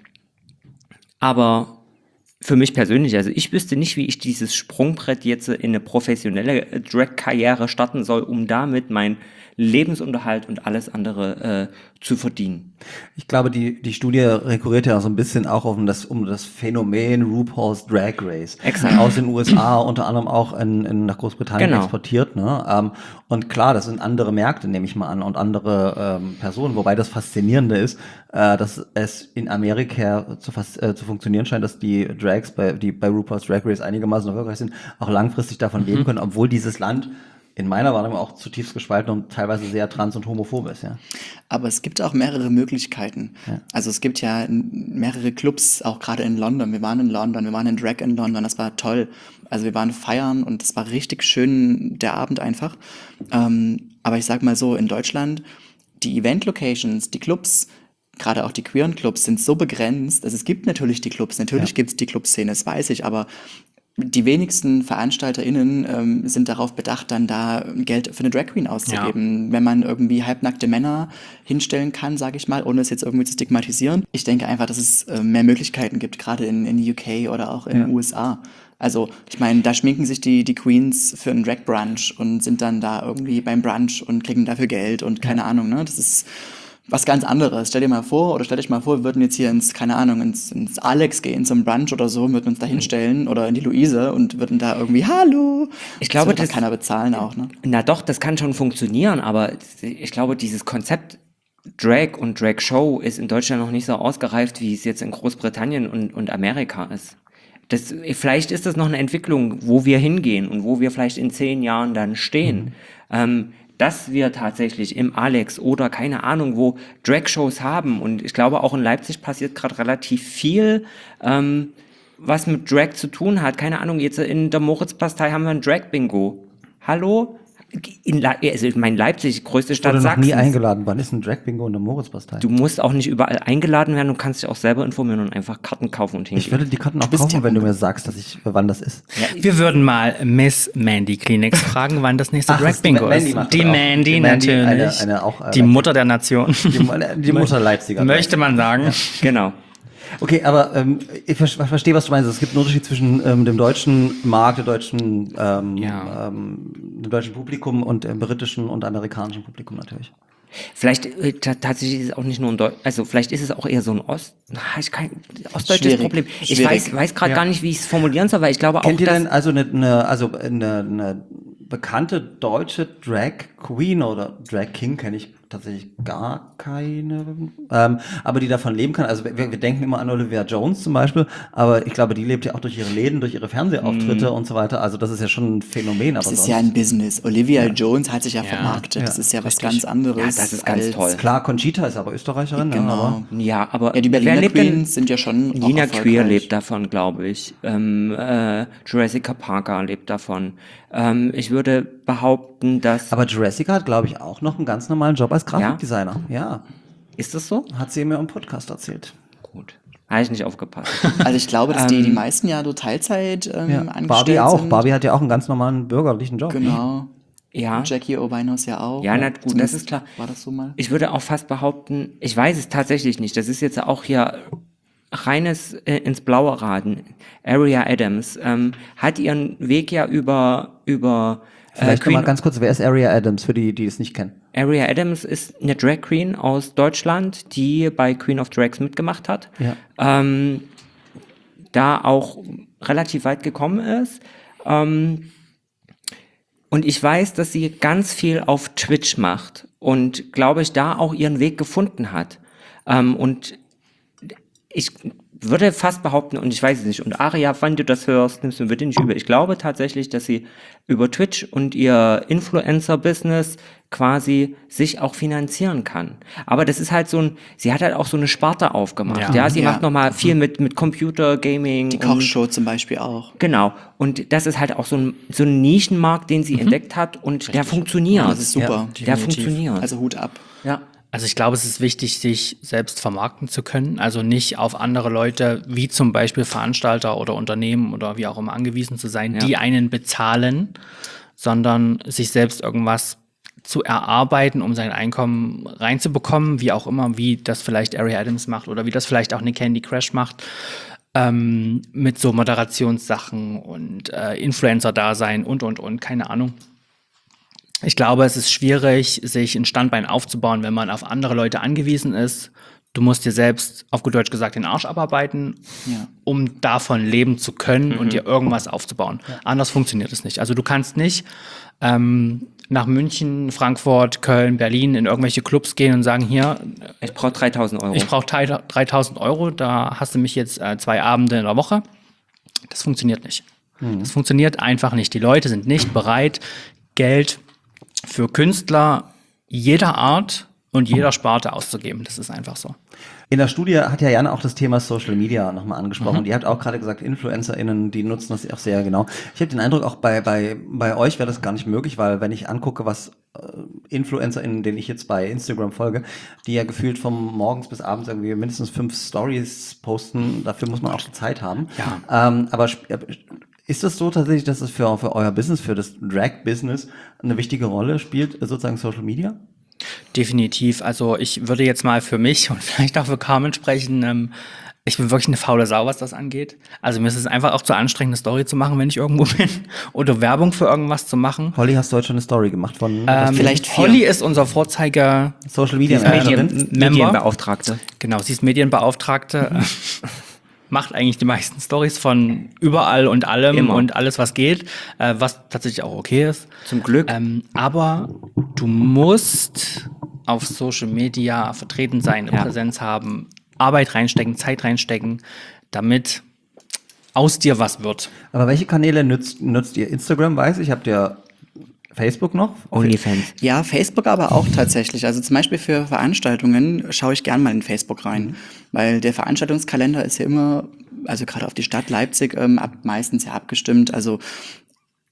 Speaker 5: aber für mich persönlich, also ich wüsste nicht, wie ich dieses Sprungbrett jetzt in eine professionelle Drag-Karriere starten soll, um damit meinen Lebensunterhalt und alles andere äh, zu verdienen.
Speaker 3: Ich glaube, die, die Studie rekurriert ja so ein bisschen auch um das, um das Phänomen RuPaul's Drag Race.
Speaker 5: Exakt.
Speaker 3: Aus den U S A, unter anderem auch in, in, nach Großbritannien
Speaker 5: Genau.
Speaker 3: exportiert. Ne? Ähm, und klar, das sind andere Märkte, nehme ich mal an, und andere ähm, Personen. Wobei das Faszinierende ist, äh, dass es in Amerika zu, fast, äh, zu funktionieren scheint, dass die Drags, bei, die bei RuPaul's Drag Race einigermaßen erfolgreich sind, auch langfristig davon leben können, obwohl dieses Land in meiner Wahrnehmung auch zutiefst gespalten und teilweise sehr trans- und homophob ist, ja.
Speaker 4: Aber es gibt auch mehrere Möglichkeiten.
Speaker 3: Ja.
Speaker 4: Also es gibt ja mehrere Clubs, auch gerade in London. Wir waren in London, wir waren in Drag in London, das war toll. Also wir waren feiern und das war richtig schön, der Abend einfach. Ähm, aber ich sag mal so, in Deutschland, die Event-Locations, die Clubs, gerade auch die queeren Clubs sind so begrenzt. Also es gibt natürlich die Clubs, natürlich
Speaker 3: Ja.
Speaker 4: gibt es die Clubszene, das weiß ich, aber die wenigsten VeranstalterInnen ähm, sind darauf bedacht, dann da Geld für eine Drag Queen auszugeben. Ja. Wenn man irgendwie halbnackte Männer hinstellen kann, sage ich mal, ohne es jetzt irgendwie zu stigmatisieren. Ich denke einfach, dass es äh, mehr Möglichkeiten gibt, gerade in, in U K oder auch in
Speaker 3: Ja.
Speaker 4: den U S A. Also ich meine, da schminken sich die, die Queens für einen Drag Brunch und sind dann da irgendwie beim Brunch und kriegen dafür Geld und keine Ahnung, ne? Das ist was ganz anderes. Stell dir mal vor, oder stell dich mal vor, wir würden jetzt hier ins, keine Ahnung, ins, ins Alex gehen, zum Brunch oder so, würden uns da hinstellen oder in die Luise und würden da irgendwie, hallo.
Speaker 5: Ich glaube,
Speaker 4: das wird
Speaker 5: das-
Speaker 4: doch keiner bezahlen auch, ne?
Speaker 5: Na doch, das kann schon funktionieren, aber ich glaube, dieses Konzept Drag und Drag Show ist in Deutschland noch nicht so ausgereift, wie es jetzt in Großbritannien und, und Amerika ist. Das, vielleicht ist das noch eine Entwicklung, wo wir hingehen und wo wir vielleicht in zehn Jahren dann stehen. Mhm. Ähm, dass wir tatsächlich im Alex oder keine Ahnung wo Drag-Shows haben. Und ich glaube, auch in Leipzig passiert gerade relativ viel, ähm, was mit Drag zu tun hat. Keine Ahnung, jetzt in der Moritzbastei haben wir ein Drag-Bingo. Hallo? in Le also ich meine, Leipzig, größte
Speaker 3: Ich
Speaker 5: Stadt
Speaker 3: wurde noch nie
Speaker 5: Sachsens.
Speaker 3: eingeladen. Wann ist ein Drag-Bingo in der Moritzbastei?
Speaker 5: Du musst auch nicht überall eingeladen werden, du kannst dich auch selber informieren und einfach Karten kaufen und hingehen.
Speaker 3: Ich würde die Karten auch
Speaker 4: bist
Speaker 3: kaufen,
Speaker 4: ja
Speaker 3: wenn du mir sagst, dass ich, wann das ist.
Speaker 6: Wir würden mal Miss Mandy Kleenex fragen, wann das nächste
Speaker 3: Ach, das-
Speaker 6: Drag Bingo
Speaker 3: Mandy
Speaker 6: ist.
Speaker 3: macht
Speaker 6: Die
Speaker 3: das auch.
Speaker 6: Mandy,
Speaker 3: Die Mandy,
Speaker 6: natürlich.
Speaker 3: eine- eine auch, äh,
Speaker 6: die Mutter der Nation.
Speaker 3: Die, die Mutter Leipziger.
Speaker 6: Möchte man sagen.
Speaker 5: Genau.
Speaker 3: Okay, aber ähm, ich ver verstehe, was du meinst. Es gibt einen Unterschied zwischen ähm, dem deutschen Markt, der deutschen, ähm,
Speaker 6: Ja.
Speaker 3: ähm, dem deutschen Publikum und dem britischen und amerikanischen Publikum natürlich.
Speaker 5: Vielleicht äh, ta- tatsächlich ist es auch nicht nur ein Deutsch, also vielleicht ist es auch eher so ein Ost, na, ich kann, ostdeutsches
Speaker 4: Schwierig,
Speaker 5: Problem. Ich
Speaker 4: schwierig.
Speaker 5: weiß, weiß gerade
Speaker 3: Ja.
Speaker 5: gar nicht, wie ich es formulieren soll, weil ich glaube
Speaker 3: Kennt
Speaker 5: auch,
Speaker 3: ihr
Speaker 5: dass
Speaker 3: denn also eine, eine also eine, eine bekannte deutsche Drag Queen oder Drag King kenne ich tatsächlich gar keine, ähm, aber die davon leben kann. Also wir, wir denken immer an Olivia Jones zum Beispiel, aber ich glaube, die lebt ja auch durch ihre Läden, durch ihre Fernsehauftritte
Speaker 5: Mhm.
Speaker 3: und so weiter. Also das ist ja schon ein Phänomen. Aber
Speaker 4: Das ist
Speaker 3: sonst,
Speaker 4: ja ein Business. Olivia Jones hat sich ja, vermarktet. Das
Speaker 3: Ja,
Speaker 4: ist ja was
Speaker 6: richtig.
Speaker 4: ganz anderes.
Speaker 5: Ja, das ist ganz
Speaker 4: als,
Speaker 5: toll.
Speaker 3: klar, Conchita ist aber Österreicherin, ja,
Speaker 4: Genau.
Speaker 3: aber
Speaker 5: ja, aber
Speaker 4: Ja, die
Speaker 5: wer
Speaker 4: Berliner
Speaker 5: lebt denn?
Speaker 4: Queens sind ja schon auch
Speaker 5: Nina
Speaker 4: erfolgreich.
Speaker 5: Queer lebt davon, glaube ich. Ähm, äh, Jurassic Parker lebt davon. Ähm, ich würde behaupten, dass
Speaker 3: aber Jurassic hat, glaube ich, auch noch einen ganz normalen Job als Grafikdesigner. Ja,
Speaker 5: ist das so?
Speaker 3: hat sie mir im Podcast erzählt.
Speaker 5: Gut, habe ich nicht aufgepasst.
Speaker 4: Also ich glaube, dass die, die meisten ja so Teilzeit ähm,
Speaker 3: Ja.
Speaker 4: angestellt
Speaker 3: Barbie auch.
Speaker 4: sind.
Speaker 3: Barbie hat ja auch einen ganz normalen bürgerlichen Job.
Speaker 4: Genau.
Speaker 5: Ja,
Speaker 4: Jackie Obinos ja auch.
Speaker 5: Ja, na gut, das
Speaker 4: Zumindest
Speaker 5: ist klar.
Speaker 4: War das so mal?
Speaker 5: ich würde auch fast behaupten, ich weiß es tatsächlich nicht. Das ist jetzt auch hier reines äh, ins Blaue raten. Aria Adams ähm, hat ihren Weg ja über über äh,
Speaker 3: Vielleicht noch mal
Speaker 5: Queen.
Speaker 3: ganz kurz, wer ist Aria Adams, für die, die es nicht kennen?
Speaker 5: Aria Adams ist eine Drag Queen aus Deutschland, die bei Queen of Drags mitgemacht hat.
Speaker 3: Ja.
Speaker 5: Ähm, da auch relativ weit gekommen ist. Ähm, und ich weiß, dass sie ganz viel auf Twitch macht und, glaube ich, da auch ihren Weg gefunden hat. Ähm, und ich würde fast behaupten, und ich weiß es nicht, und Aria, wann du das hörst, nimmst du mir bitte nicht übel. Ich glaube tatsächlich, dass sie über Twitch und ihr Influencer-Business quasi sich auch finanzieren kann. Aber das ist halt so ein, sie hat halt auch so eine Sparte aufgemacht. Ja,
Speaker 6: Ja.
Speaker 5: sie
Speaker 4: Ja.
Speaker 5: macht nochmal viel mit, mit Computer, Gaming.
Speaker 4: Die
Speaker 5: und-
Speaker 4: Kochshow zum Beispiel auch.
Speaker 5: Genau. Und das ist halt auch so ein, so ein Nischenmarkt, den sie entdeckt hat und der funktioniert.
Speaker 4: Das ist super.
Speaker 5: Der funktioniert.
Speaker 4: Also Hut ab.
Speaker 5: ja.
Speaker 6: Also ich glaube, es ist wichtig, sich selbst vermarkten zu können, also nicht auf andere Leute, wie zum Beispiel Veranstalter oder Unternehmen oder wie auch immer angewiesen zu sein,
Speaker 5: Ja.
Speaker 6: die einen bezahlen, sondern sich selbst irgendwas zu erarbeiten, um sein Einkommen reinzubekommen, wie auch immer, wie das vielleicht Aria Adams macht oder wie das vielleicht auch eine Candy Crash macht, ähm, mit so Moderationssachen und äh, Influencer-Dasein und, und, und, keine Ahnung. Ich glaube, es ist schwierig, sich ein Standbein aufzubauen, wenn man auf andere Leute angewiesen ist. Du musst dir selbst, auf gut Deutsch gesagt, den Arsch abarbeiten,
Speaker 4: Ja.
Speaker 6: um davon leben zu können und dir irgendwas aufzubauen. Anders funktioniert es nicht. Also du kannst nicht ähm, nach München, Frankfurt, Köln, Berlin in irgendwelche Clubs gehen und sagen, hier,
Speaker 5: Ich brauche dreitausend Euro.
Speaker 6: ich brauche dreitausend Euro, da hast du mich jetzt äh, zwei Abende in der Woche. Das funktioniert nicht. Das funktioniert einfach nicht. Die Leute sind nicht bereit, Geld für Künstler jeder Art und jeder Sparte auszugeben. Das ist einfach so.
Speaker 3: In der Studie hat ja Jan auch das Thema Social Media nochmal angesprochen. Und ihr habt auch gerade gesagt, InfluencerInnen, die nutzen das auch sehr genau. Ich habe den Eindruck, auch bei, bei, bei euch wäre das gar nicht möglich, weil wenn ich angucke, was äh, InfluencerInnen, denen ich jetzt bei Instagram folge, die ja gefühlt vom morgens bis abends irgendwie mindestens fünf Stories posten, dafür muss man auch die Zeit haben.
Speaker 6: Ja.
Speaker 3: Ähm, aber sp- äh, ist es so tatsächlich, dass es für, für euer Business, für das Drag-Business eine wichtige Rolle spielt, äh, sozusagen Social Media?
Speaker 6: Definitiv. Also ich würde jetzt mal für mich und vielleicht auch für Carmen sprechen. Ähm, ich bin wirklich eine faule Sau, was das angeht. Also mir ist es einfach auch zu anstrengend, eine Story zu machen, wenn ich irgendwo bin. Oder Werbung für irgendwas zu machen.
Speaker 3: Holly, hast du heute schon eine Story gemacht von
Speaker 6: Ähm,
Speaker 4: vielleicht vier.
Speaker 6: Holly ist unser Vorzeige.
Speaker 3: Social Media
Speaker 5: Medien,
Speaker 3: Managerin?
Speaker 6: Member?
Speaker 5: Medienbeauftragte.
Speaker 6: Genau, sie ist Medienbeauftragte. Macht eigentlich die meisten Stories von überall und allem
Speaker 5: Immer.
Speaker 6: und alles, was geht, äh, was tatsächlich auch okay ist.
Speaker 5: Zum Glück.
Speaker 6: Ähm, aber du musst auf Social Media vertreten sein, eine
Speaker 5: Ja.
Speaker 6: Präsenz haben, Arbeit reinstecken, Zeit reinstecken, damit aus dir was wird.
Speaker 3: Aber welche Kanäle nutzt, nutzt ihr? Instagram, weiß ich, habt ihr Facebook noch?
Speaker 5: OnlyFans.
Speaker 4: Ja, Facebook aber auch tatsächlich. Also zum Beispiel für Veranstaltungen schaue ich gern mal in Facebook rein, weil der Veranstaltungskalender ist ja immer, also gerade auf die Stadt Leipzig, ähm, ab, meistens ja abgestimmt. Also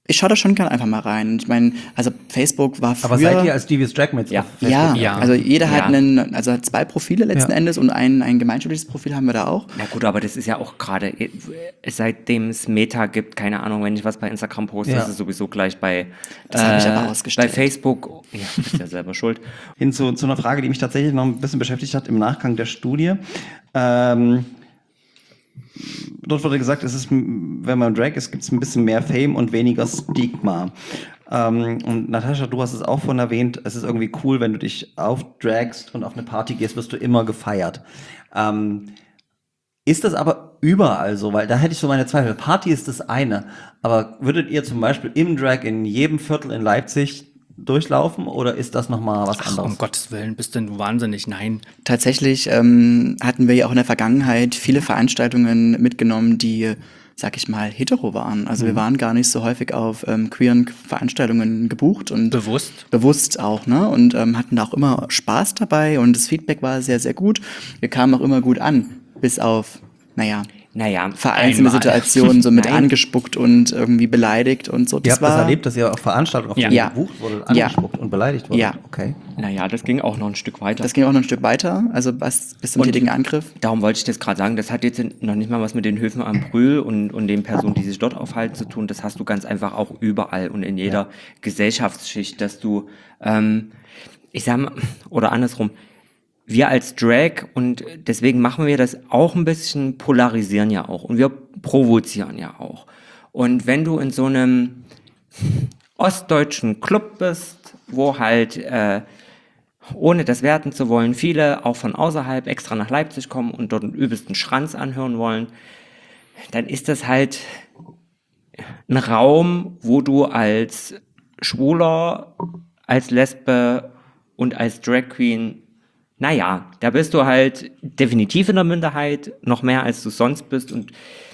Speaker 4: Ich schaue da schon gerne einfach mal rein. Ich meine, also Facebook war früher...
Speaker 3: Aber seid ihr als Devious Dragmates
Speaker 5: Ja.
Speaker 3: auf Facebook?
Speaker 4: Ja,
Speaker 6: Ja.
Speaker 4: also jeder hat
Speaker 5: Ja.
Speaker 4: einen, also hat zwei Profile letzten
Speaker 3: Ja.
Speaker 4: Endes und ein, ein gemeinschaftliches Profil haben wir da auch.
Speaker 5: Na gut, aber das ist ja auch gerade, äh, seitdem es Meta gibt, keine Ahnung, wenn ich was bei Instagram poste,
Speaker 3: Ja.
Speaker 5: ist es sowieso gleich bei,
Speaker 4: Das habe ich aber ausgestellt.
Speaker 5: bei Facebook. Ja, bist ja selber schuld.
Speaker 3: Hin zu, zu einer Frage, die mich tatsächlich noch ein bisschen beschäftigt hat im Nachgang der Studie. Ähm, dort wurde gesagt, es ist, wenn man Drag ist, gibt es ein bisschen mehr Fame und weniger Stigma. Ähm, und Natascha, du hast es auch vorhin erwähnt, es ist irgendwie cool, wenn du dich aufdragst und auf eine Party gehst, wirst du immer gefeiert. Ähm, ist das aber überall so? Weil da hätte ich so meine Zweifel. Party ist das eine, aber würdet ihr zum Beispiel im Drag in jedem Viertel in Leipzig durchlaufen oder ist das nochmal was
Speaker 6: Ach,
Speaker 3: anderes?
Speaker 6: um Gottes Willen, bist denn du wahnsinnig? Nein.
Speaker 4: Tatsächlich ähm, hatten wir ja auch in der Vergangenheit viele Veranstaltungen mitgenommen, die, sag ich mal, hetero waren. Also wir waren gar nicht so häufig auf ähm, queeren Veranstaltungen gebucht und
Speaker 6: Bewusst?
Speaker 4: bewusst auch, ne? Und ähm, hatten da auch immer Spaß dabei und das Feedback war sehr, sehr gut. Wir kamen auch immer gut an, bis auf, naja,
Speaker 5: Naja,
Speaker 4: vereinzelte
Speaker 6: Einmal.
Speaker 4: Situationen, so mit
Speaker 5: Nein.
Speaker 4: angespuckt und irgendwie beleidigt und so.
Speaker 3: Ihr habt das erlebt, dass ihr auf Veranstaltungen, auf
Speaker 6: Ja.
Speaker 3: denen
Speaker 4: Ja.
Speaker 3: gebucht wurde,
Speaker 4: Ja.
Speaker 3: angespuckt und beleidigt wurde?
Speaker 4: Ja.
Speaker 3: Okay.
Speaker 5: naja, das ging auch noch ein Stück weiter.
Speaker 4: Das ging auch noch ein Stück weiter, also bis, bis zum
Speaker 5: Und-
Speaker 4: tätigen Angriff.
Speaker 5: Darum wollte ich das gerade sagen, das hat jetzt noch nicht mal was mit den Höfen am Brühl und, und den Personen, die sich dort aufhalten, zu tun. Das hast du ganz einfach auch überall und in jeder Gesellschaftsschicht, dass du, ähm, ich sag mal, oder andersrum, wir als Drag, und deswegen machen wir das auch ein bisschen, polarisieren ja auch und wir provozieren ja auch. Und wenn du in so einem ostdeutschen Club bist, wo halt, äh, ohne das werten zu wollen, viele auch von außerhalb extra nach Leipzig kommen und dort den übelsten Schranz anhören wollen, dann ist das halt ein Raum, wo du als Schwuler, als Lesbe und als Drag Queen, naja, da bist du halt definitiv in der Minderheit, noch mehr als du sonst bist und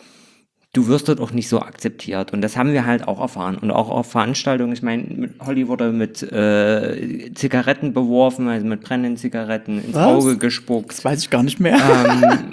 Speaker 5: du wirst dort auch nicht so akzeptiert. Und das haben wir halt auch erfahren. Und auch auf Veranstaltungen, ich meine, mit Holly wurde mit äh, Zigaretten beworfen, also mit brennenden Zigaretten ins
Speaker 4: Was?
Speaker 5: Auge gespuckt.
Speaker 4: Das weiß ich gar nicht mehr.
Speaker 5: Ähm,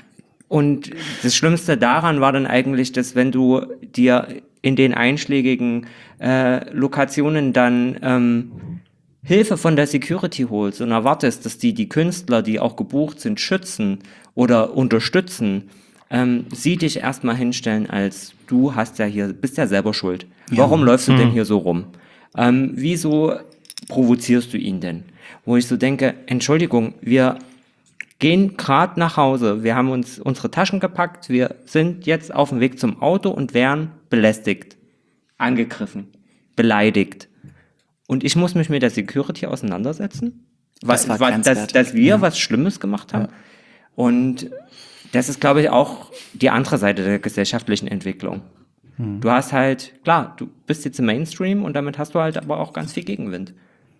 Speaker 5: und das Schlimmste daran war dann eigentlich, dass wenn du dir in den einschlägigen äh, Lokationen dann ähm, Hilfe von der Security holst und erwartest, dass die die Künstler, die auch gebucht sind, schützen oder unterstützen, ähm, sie dich erstmal hinstellen als du hast ja hier, bist ja selber schuld. Warum läufst du denn hier so rum? Ähm, wieso provozierst du ihn denn? Wo ich so denke, Entschuldigung, wir gehen gerade nach Hause, wir haben uns unsere Taschen gepackt, wir sind jetzt auf dem Weg zum Auto und werden belästigt, angegriffen, beleidigt. Und ich muss mich mit der Security auseinandersetzen,
Speaker 4: Das war
Speaker 5: weil, dass,
Speaker 4: grenzwertig.
Speaker 5: dass wir was Schlimmes gemacht haben. Und das ist, glaube ich, auch die andere Seite der gesellschaftlichen Entwicklung. Du hast halt, klar, du bist jetzt im Mainstream und damit hast du halt aber auch ganz viel Gegenwind.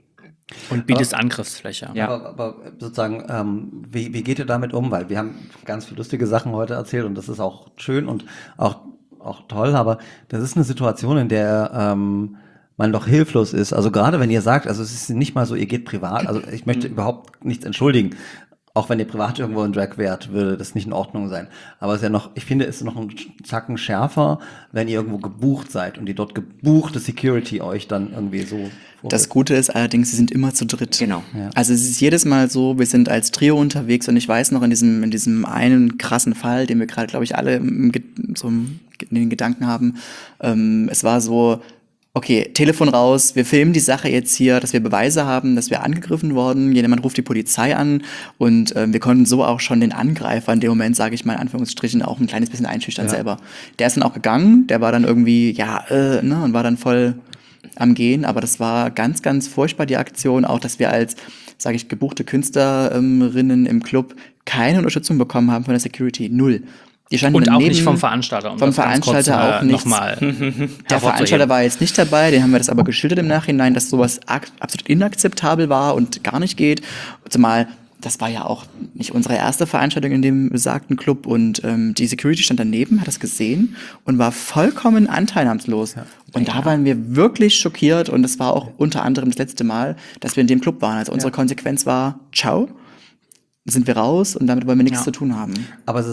Speaker 6: Und bietest Angriffsfläche.
Speaker 5: Ja.
Speaker 3: Aber, aber sozusagen, ähm, wie, wie geht ihr damit um? Weil wir haben ganz viele lustige Sachen heute erzählt und das ist auch schön und auch, auch toll, aber das ist eine Situation, in der ähm, man doch hilflos ist. Also gerade wenn ihr sagt, also es ist nicht mal so, ihr geht privat, also ich möchte überhaupt nichts entschuldigen. Auch wenn ihr privat irgendwo in Drag wärt, würde das nicht in Ordnung sein. Aber es ist ja noch, ich finde, es ist noch ein Zacken schärfer, wenn ihr irgendwo gebucht seid und die dort gebuchte Security euch dann irgendwie so vorwirft.
Speaker 4: Das Gute ist allerdings, sie sind immer zu dritt.
Speaker 5: Genau.
Speaker 3: Ja.
Speaker 4: Also es ist jedes Mal so, wir sind als Trio unterwegs und ich weiß noch in diesem, in diesem einen krassen Fall, den wir gerade, glaube ich, alle im, Ge- so im, in den Gedanken haben, ähm, es war so, okay, Telefon raus, wir filmen die Sache jetzt hier, dass wir Beweise haben, dass wir angegriffen wurden, jemand ruft die Polizei an und ähm, wir konnten so auch schon den Angreifer in dem Moment, sage ich mal in Anführungsstrichen, auch ein kleines bisschen einschüchtern
Speaker 3: Ja.
Speaker 4: selber. Der ist dann auch gegangen, der war dann irgendwie, ja, äh, ne, und war dann voll am Gehen, aber das war ganz, ganz furchtbar, die Aktion, auch, dass wir als, sage ich, gebuchte Künstlerinnen im Club keine Unterstützung bekommen haben von der Security, null. Die standen
Speaker 6: Und auch
Speaker 4: daneben,
Speaker 6: nicht vom Veranstalter. Um
Speaker 4: vom
Speaker 6: das ganz kurz,
Speaker 4: Veranstalter
Speaker 6: äh,
Speaker 4: auch nichts.
Speaker 6: Nochmal
Speaker 4: Der Veranstalter war jetzt nicht dabei, den haben wir das aber geschildert im Nachhinein, dass sowas ak- absolut inakzeptabel war und gar nicht geht. Zumal, das war ja auch nicht unsere erste Veranstaltung in dem besagten Club und ähm, die Security stand daneben, hat das gesehen und war vollkommen anteilnahmslos. Und da waren wir wirklich schockiert und das war auch unter anderem das letzte Mal, dass wir in dem Club waren. Also unsere Konsequenz war, ciao, sind wir raus und damit wollen wir nichts
Speaker 6: Ja.
Speaker 4: zu tun haben.
Speaker 3: Aber es ist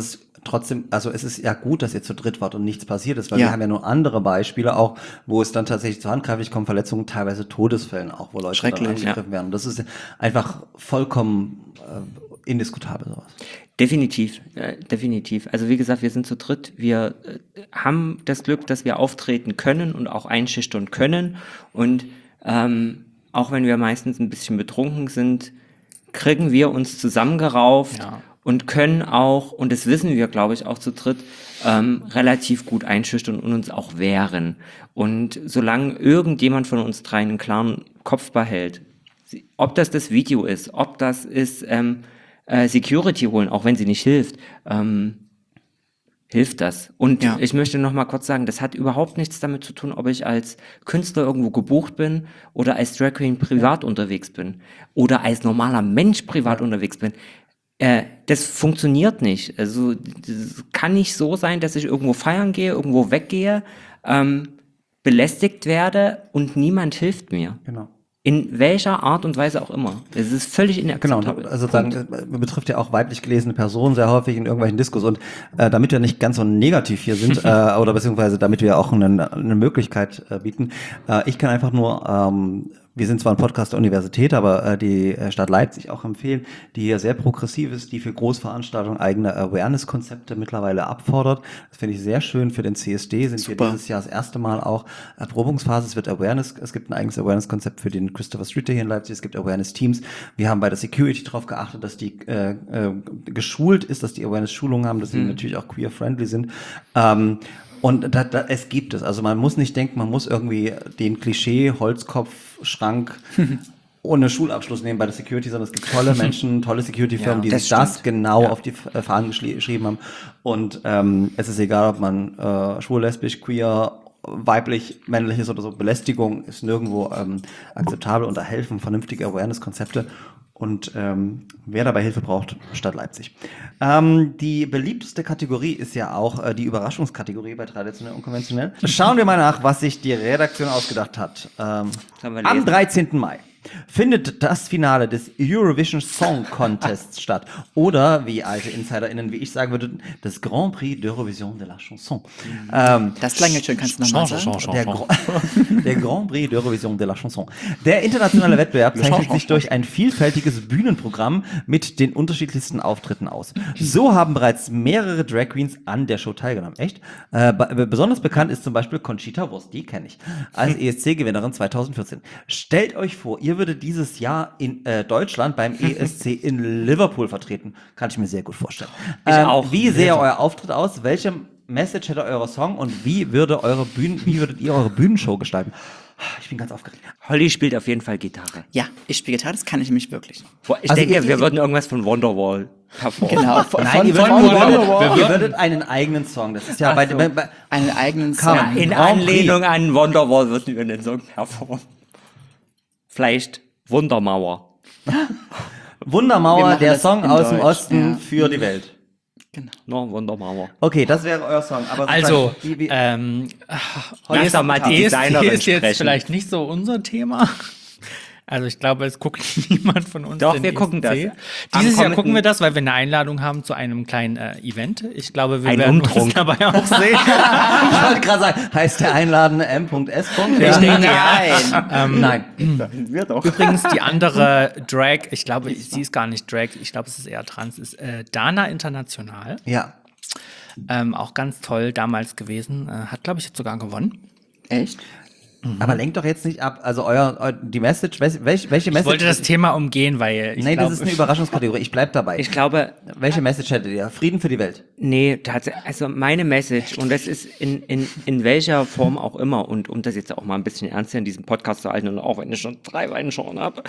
Speaker 3: trotzdem, also es ist ja gut, dass ihr zu dritt wart und nichts passiert ist, weil
Speaker 4: Ja.
Speaker 3: wir haben ja nur andere Beispiele auch, wo es dann tatsächlich zu handgreiflich kommt, Verletzungen, teilweise Todesfällen auch, wo Leute dann
Speaker 4: Schrecklich,
Speaker 3: angegriffen werden. Und das ist einfach vollkommen äh, indiskutabel sowas.
Speaker 5: Definitiv, äh, definitiv. Also wie gesagt, wir sind zu dritt. Wir äh, haben das Glück, dass wir auftreten können und auch einschüchtern können. Und ähm, auch wenn wir meistens ein bisschen betrunken sind, kriegen wir uns zusammengerauft
Speaker 6: Ja.
Speaker 5: und können auch, und das wissen wir, glaube ich, auch zu dritt, ähm, relativ gut einschüchtern und uns auch wehren. Und solange irgendjemand von uns dreien einen klaren Kopf behält, ob das das Video ist, ob das ist ähm, äh, Security holen, auch wenn sie nicht hilft, ähm, hilft das. Und
Speaker 4: Ja.
Speaker 5: ich möchte noch mal kurz sagen, das hat überhaupt nichts damit zu tun, ob ich als Künstler irgendwo gebucht bin oder als Drag Queen privat unterwegs bin oder als normaler Mensch privat unterwegs bin. Äh, das funktioniert nicht. Also das kann nicht so sein, dass ich irgendwo feiern gehe, irgendwo weggehe, ähm, belästigt werde und niemand hilft mir.
Speaker 3: Genau.
Speaker 5: In welcher Art und Weise auch immer. Es ist völlig
Speaker 3: Genau,
Speaker 5: inakzeptabel.
Speaker 3: also sagen, äh, betrifft ja auch weiblich gelesene Personen sehr häufig in irgendwelchen Diskus. Und äh, damit wir nicht ganz so negativ hier sind, äh, oder beziehungsweise damit wir auch eine, eine Möglichkeit äh, bieten, äh, ich kann einfach nur, ähm, wir sind zwar ein Podcast der Universität, aber äh, die äh, Stadt Leipzig auch empfehlen, die hier sehr progressiv ist, die für Großveranstaltungen eigene Awareness-Konzepte mittlerweile abfordert. Das finde ich sehr schön. Für den C S D sind
Speaker 4: Super.
Speaker 3: wir dieses Jahr das erste Mal auch Erprobungsphase. Es wird Awareness, es gibt ein eigenes Awareness-Konzept für den Christopher Street Day hier in Leipzig. Es gibt Awareness-Teams. Wir haben bei der Security darauf geachtet, dass die äh, äh, geschult ist, dass die Awareness-Schulungen haben, dass sie natürlich auch queer-friendly sind. Ähm, Und da, da, es gibt es. Also man muss nicht denken, man muss irgendwie den Klischee, Holzkopf, Schrank ohne Schulabschluss nehmen bei der Security, sondern es gibt tolle Menschen, tolle Security-Firmen,
Speaker 6: Ja,
Speaker 3: die
Speaker 5: das
Speaker 3: sich das
Speaker 5: stimmt.
Speaker 3: genau
Speaker 5: Ja.
Speaker 3: auf die F- Fahnen geschli- geschrieben haben. Und ähm, es ist egal, ob man äh, schwul, lesbisch, queer, weiblich, männlich ist oder so. Belästigung ist nirgendwo ähm, akzeptabel und da helfen vernünftige Awareness-Konzepte. Und ähm, wer dabei Hilfe braucht, Stadt Leipzig. Ähm, die beliebteste Kategorie ist ja auch äh, die Überraschungskategorie bei traditionell und konventionell. Schauen wir mal nach, was sich die Redaktion ausgedacht hat. Ähm,
Speaker 5: Sollen wir
Speaker 3: am
Speaker 5: lesen?
Speaker 3: dreizehnten Mai findet das Finale des Eurovision Song Contests statt. Oder, wie alte InsiderInnen wie ich sagen würden, das Grand Prix d'Eurovision de la Chanson. Ähm,
Speaker 4: Das klang jetzt schön, kannst du nochmal sagen?
Speaker 3: der, Gro- der Grand Prix d'Eurovision de la Chanson. Der internationale Wettbewerb zeichnet sich durch ein vielfältiges Bühnenprogramm mit den unterschiedlichsten Auftritten aus. So haben bereits mehrere Drag Queens an der Show teilgenommen. Echt? Äh, be- besonders bekannt ist zum Beispiel Conchita Wurst, die kenne ich, als E S C-Gewinnerin zweitausendvierzehn. Stellt euch vor, ihr würdet dieses Jahr in äh, Deutschland beim E S C in Liverpool vertreten. Kann ich mir sehr gut vorstellen.
Speaker 5: Ich
Speaker 3: Ähm,
Speaker 5: auch.
Speaker 3: Wie sähe euer Auftritt aus? Welche Message hätte euer Song und wie würde eure Bühnen, wie würdet ihr eure Bühnenshow gestalten? Ich bin ganz aufgeregt.
Speaker 5: Holly spielt auf jeden Fall Gitarre.
Speaker 4: Ja, ich spiele Gitarre, das kann ich nämlich wirklich.
Speaker 5: Boah, ich
Speaker 3: Also
Speaker 5: denke,
Speaker 3: ihr-
Speaker 5: wir würden irgendwas von Wonderwall hervorheben.
Speaker 4: Genau, von,
Speaker 3: Nein,
Speaker 4: von,
Speaker 3: ihr
Speaker 4: von
Speaker 3: würdet,
Speaker 4: Wonderwall.
Speaker 3: ihr würdet einen eigenen Song. Das ist ja bei,
Speaker 5: so.
Speaker 3: bei, bei
Speaker 4: Einen eigenen
Speaker 3: Kann
Speaker 4: Song.
Speaker 3: man.
Speaker 5: In
Speaker 3: Grand Prix.
Speaker 5: Anlehnung an Wonderwall würden wir den Song performen. Vielleicht Wundermauer.
Speaker 4: Wir
Speaker 3: Wundermauer,
Speaker 4: machen
Speaker 3: der
Speaker 4: das
Speaker 3: Song
Speaker 4: in
Speaker 3: aus dem
Speaker 4: Deutsch,
Speaker 3: Osten
Speaker 4: ja.
Speaker 3: für die Welt.
Speaker 4: Genau.
Speaker 5: No, Wundermauer.
Speaker 3: Okay, das wäre euer Song. Aber
Speaker 6: Also,
Speaker 3: sozusagen, wie, wie,
Speaker 6: ähm,
Speaker 5: Lass doch mal die
Speaker 6: E S C
Speaker 5: Designerin
Speaker 6: ist jetzt
Speaker 5: sprechen.
Speaker 6: vielleicht nicht so unser Thema. Also ich glaube, es guckt niemand von uns.
Speaker 5: Doch,
Speaker 6: den
Speaker 5: wir gucken
Speaker 6: E S C.
Speaker 5: das. Am
Speaker 6: Dieses Jahr
Speaker 5: kommenden-
Speaker 6: gucken wir das, weil wir eine Einladung haben zu einem kleinen äh, Event. Ich glaube, wir
Speaker 5: Ein
Speaker 6: werden
Speaker 5: Umtrunk.
Speaker 6: uns dabei auch sehen.
Speaker 3: ich wollte gerade sagen, heißt der Einladende M S.
Speaker 6: Ich denke,
Speaker 4: Nein.
Speaker 6: Ähm,
Speaker 3: Nein.
Speaker 5: Wir doch.
Speaker 6: Übrigens, die andere Drag, ich glaube, sie ist gar nicht Drag, ich glaube, es ist eher trans, ist äh, Dana International.
Speaker 3: Ja.
Speaker 6: Ähm, auch ganz toll damals gewesen. Äh, hat, glaube ich, jetzt sogar gewonnen.
Speaker 4: Echt?
Speaker 3: Aber lenkt doch jetzt nicht ab. Also euer, eu, die Message, welche, welche Message?
Speaker 6: Ich wollte das Thema umgehen, weil ich
Speaker 3: Nein,
Speaker 6: glaub,
Speaker 3: das ist eine Überraschungskategorie. Ich bleib dabei.
Speaker 5: Ich glaube,
Speaker 3: welche Message hättet ihr? Frieden für die Welt.
Speaker 5: nee, tatsächlich, also meine Message, und das ist in, in, in welcher Form auch immer, und um das jetzt auch mal ein bisschen ernster in diesem Podcast zu halten, und auch wenn ich schon drei Weine schon habe,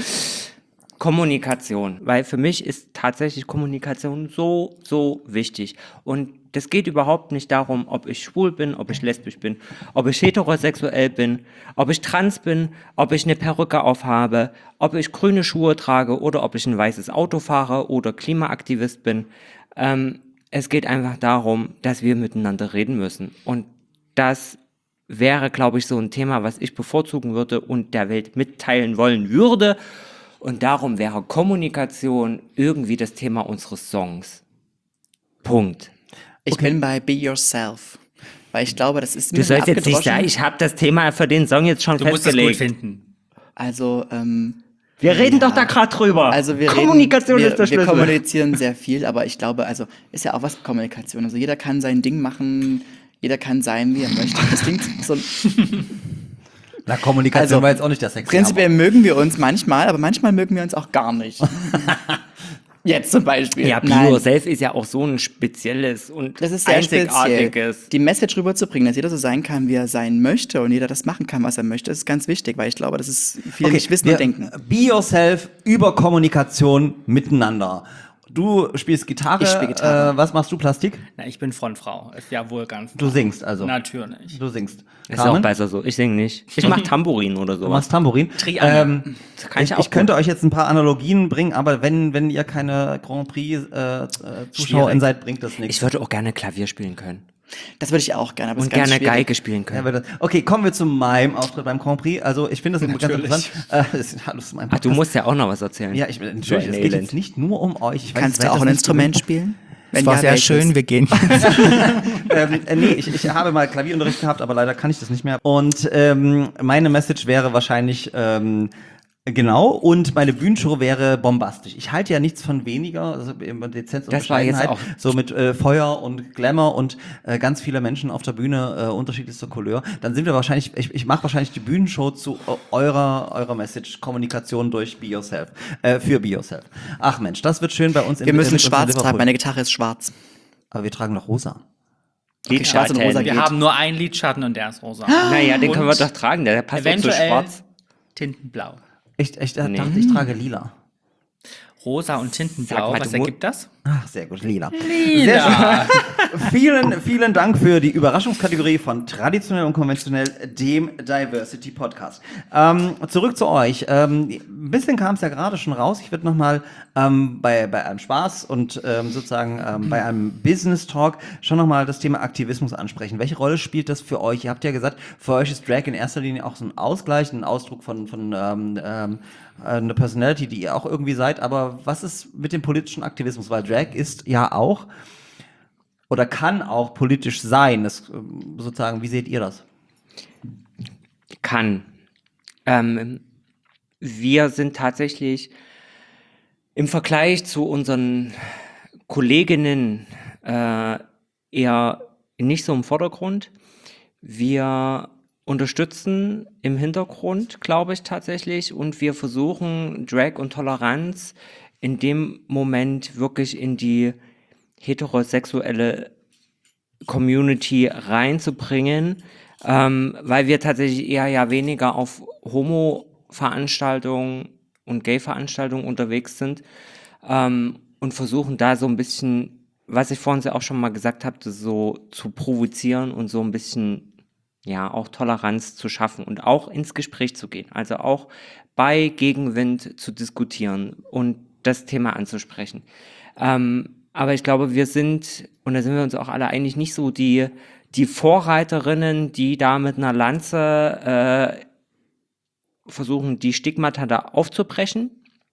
Speaker 5: Kommunikation. Weil für mich ist tatsächlich Kommunikation so, so wichtig. Und das geht überhaupt nicht darum, ob ich schwul bin, ob ich lesbisch bin, ob ich heterosexuell bin, ob ich trans bin, ob ich eine Perücke aufhabe, ob ich grüne Schuhe trage oder ob ich ein weißes Auto fahre oder Klimaaktivist bin. Ähm, es geht einfach darum, dass wir miteinander reden müssen. Und das wäre, glaube ich, so ein Thema, was ich bevorzugen würde und der Welt mitteilen wollen würde. Und darum wäre Kommunikation irgendwie das Thema unseres Songs. Punkt.
Speaker 4: Ich bin bei Be Yourself. Weil ich glaube, das ist ein
Speaker 5: Du
Speaker 4: bisschen
Speaker 5: sollst jetzt nicht
Speaker 4: abgedroschen.
Speaker 5: sagen, ich habe das Thema für den Song jetzt schon
Speaker 6: Du musst es gut
Speaker 5: festgelegt.
Speaker 6: finden.
Speaker 4: Also, ähm,
Speaker 5: Wir reden
Speaker 4: Ja.
Speaker 5: doch da gerade drüber.
Speaker 4: Also wir
Speaker 5: Kommunikation
Speaker 4: reden, wir,
Speaker 5: ist der
Speaker 4: wir
Speaker 5: Schlüssel.
Speaker 4: kommunizieren sehr viel, aber ich glaube, also ist ja auch was mit Kommunikation. Also jeder kann sein Ding machen, jeder kann sein, wie er möchte. Das klingt so.
Speaker 3: Na, Kommunikation
Speaker 4: Also,
Speaker 3: war jetzt auch nicht das Sexy.
Speaker 4: Prinzipiell mögen wir uns manchmal, aber manchmal mögen wir uns auch gar nicht. Jetzt zum Beispiel.
Speaker 5: Ja, Be
Speaker 4: Nein,
Speaker 5: Yourself ist ja auch so ein spezielles und
Speaker 4: das ist sehr speziell.
Speaker 5: einzigartiges.
Speaker 4: Die Message rüberzubringen, dass jeder so sein kann, wie er sein möchte und jeder das machen kann, was er möchte, ist ganz wichtig, weil ich glaube, das ist viele nicht wissen
Speaker 3: wir-
Speaker 4: und denken.
Speaker 3: Be Yourself über Kommunikation miteinander. Du spielst Gitarre.
Speaker 4: Ich spiel Gitarre.
Speaker 3: Äh, was machst du, Plastik?
Speaker 6: Na, ich bin Frontfrau. Ist ja wohl ganz.
Speaker 3: Du singst also.
Speaker 6: Natürlich.
Speaker 3: Du singst.
Speaker 5: Ist auch
Speaker 3: Carmen?
Speaker 5: besser so. Ich singe nicht. Ich mach Tambourin oder
Speaker 3: Du
Speaker 5: sowas.
Speaker 3: machst Tambourin.
Speaker 6: Triangel.
Speaker 3: Ähm,
Speaker 5: Das kann ich
Speaker 3: ich,
Speaker 5: auch
Speaker 3: ich könnte euch jetzt ein paar Analogien bringen, aber wenn, wenn ihr keine Grand Prix-Zuschauerin äh, Zuschauerin seid, bringt das nichts.
Speaker 5: Ich würde auch gerne Klavier spielen können.
Speaker 4: Das würde ich auch gerne, aber es
Speaker 5: Und
Speaker 4: ist ganz
Speaker 5: gerne
Speaker 4: schwierig.
Speaker 5: Geige spielen
Speaker 3: Ja,
Speaker 5: können.
Speaker 3: aber das- okay, kommen wir zu meinem Auftritt beim Grand Prix. Also ich finde das ganz
Speaker 6: Natürlich.
Speaker 3: interessant. Äh, das, hallo, das ist mein
Speaker 5: Ach, du
Speaker 3: Podcast.
Speaker 5: musst ja auch noch was erzählen.
Speaker 3: Ja, ich natürlich.
Speaker 5: So
Speaker 3: Es
Speaker 5: ein
Speaker 3: geht
Speaker 5: Elend.
Speaker 3: jetzt nicht nur um euch. Ich weiß,
Speaker 4: Kannst
Speaker 3: ich weiß
Speaker 4: du auch
Speaker 3: das
Speaker 4: ein
Speaker 3: nicht
Speaker 4: Instrument
Speaker 3: gewöhnt.
Speaker 4: spielen?
Speaker 6: Es war
Speaker 4: ja,
Speaker 6: sehr
Speaker 4: welches?
Speaker 6: schön, wir gehen.
Speaker 3: ähm, äh, nee, ich, ich habe mal Klavierunterricht gehabt, aber leider kann ich das nicht mehr. Und ähm, meine Message wäre wahrscheinlich ähm, genau und meine Bühnenshow wäre bombastisch. Ich halte ja nichts von weniger, also immer Dezenz und
Speaker 5: Das war jetzt
Speaker 3: Bescheidenheit,
Speaker 5: auch-
Speaker 3: so mit äh, Feuer und Glamour und äh, ganz viele Menschen auf der Bühne äh, unterschiedlichster Couleur. Dann sind wir wahrscheinlich, ich, ich mache wahrscheinlich die Bühnenshow zu äh, eurer eurer Message, Kommunikation durch Be Yourself, äh, für Be Yourself. Ach Mensch, das wird schön bei uns. in
Speaker 4: Wir müssen
Speaker 3: mit uns in
Speaker 4: schwarz
Speaker 3: Liverpool.
Speaker 4: tragen, meine Gitarre ist schwarz.
Speaker 3: Aber wir tragen noch rosa.
Speaker 4: Okay, schwarz und rosa
Speaker 6: Wir
Speaker 4: geht.
Speaker 6: haben nur einen Lidschatten und der ist rosa.
Speaker 5: Naja, den
Speaker 6: Und
Speaker 5: können wir doch tragen. Der passt doch zu
Speaker 6: eventuell
Speaker 5: schwarz.
Speaker 6: Tintenblau.
Speaker 3: Ich, ich
Speaker 5: Nee.
Speaker 3: dachte, ich trage lila.
Speaker 6: Rosa und
Speaker 5: Sag
Speaker 6: Tintenblau.
Speaker 5: mal,
Speaker 6: Was
Speaker 5: du mu-
Speaker 6: ergibt das?
Speaker 3: Ach, sehr gut, lila.
Speaker 6: Lila.
Speaker 3: Vielen, vielen Dank für die Überraschungskategorie von traditionell und konventionell, dem Diversity Podcast. Ähm, zurück zu euch. Ähm, ein bisschen kam es ja gerade schon raus. Ich würde nochmal ähm, bei, bei einem Spaß und ähm, sozusagen ähm, bei einem Business Talk schon nochmal das Thema Aktivismus ansprechen. Welche Rolle spielt das für euch? Ihr habt ja gesagt, für euch ist Drag in erster Linie auch so ein Ausgleich, ein Ausdruck von, von ähm, ähm, eine Personality, die ihr auch irgendwie seid. Aber was ist mit dem politischen Aktivismus? Weil Drag ist ja auch oder kann auch politisch sein. Das, ähm, sozusagen, wie seht ihr das?
Speaker 5: Kann. Ähm, wir sind tatsächlich im Vergleich zu unseren Kolleginnen äh, eher nicht so im Vordergrund. Wir unterstützen im Hintergrund, glaube ich tatsächlich, und wir versuchen Drag und Toleranz in dem Moment wirklich in die heterosexuelle Community reinzubringen, ähm, weil wir tatsächlich eher ja weniger auf Homo-Veranstaltungen und Gay-Veranstaltungen unterwegs sind ähm, und versuchen da so ein bisschen, was ich vorhin auch schon mal gesagt habe, so zu provozieren und so ein bisschen ja auch Toleranz zu schaffen und auch ins Gespräch zu gehen, also auch bei Gegenwind zu diskutieren und das Thema anzusprechen. Ähm, aber ich glaube, wir sind, und da sind wir uns auch alle einig, nicht so die, die Vorreiterinnen, die da mit einer Lanze äh, versuchen, die Stigmata da aufzubrechen.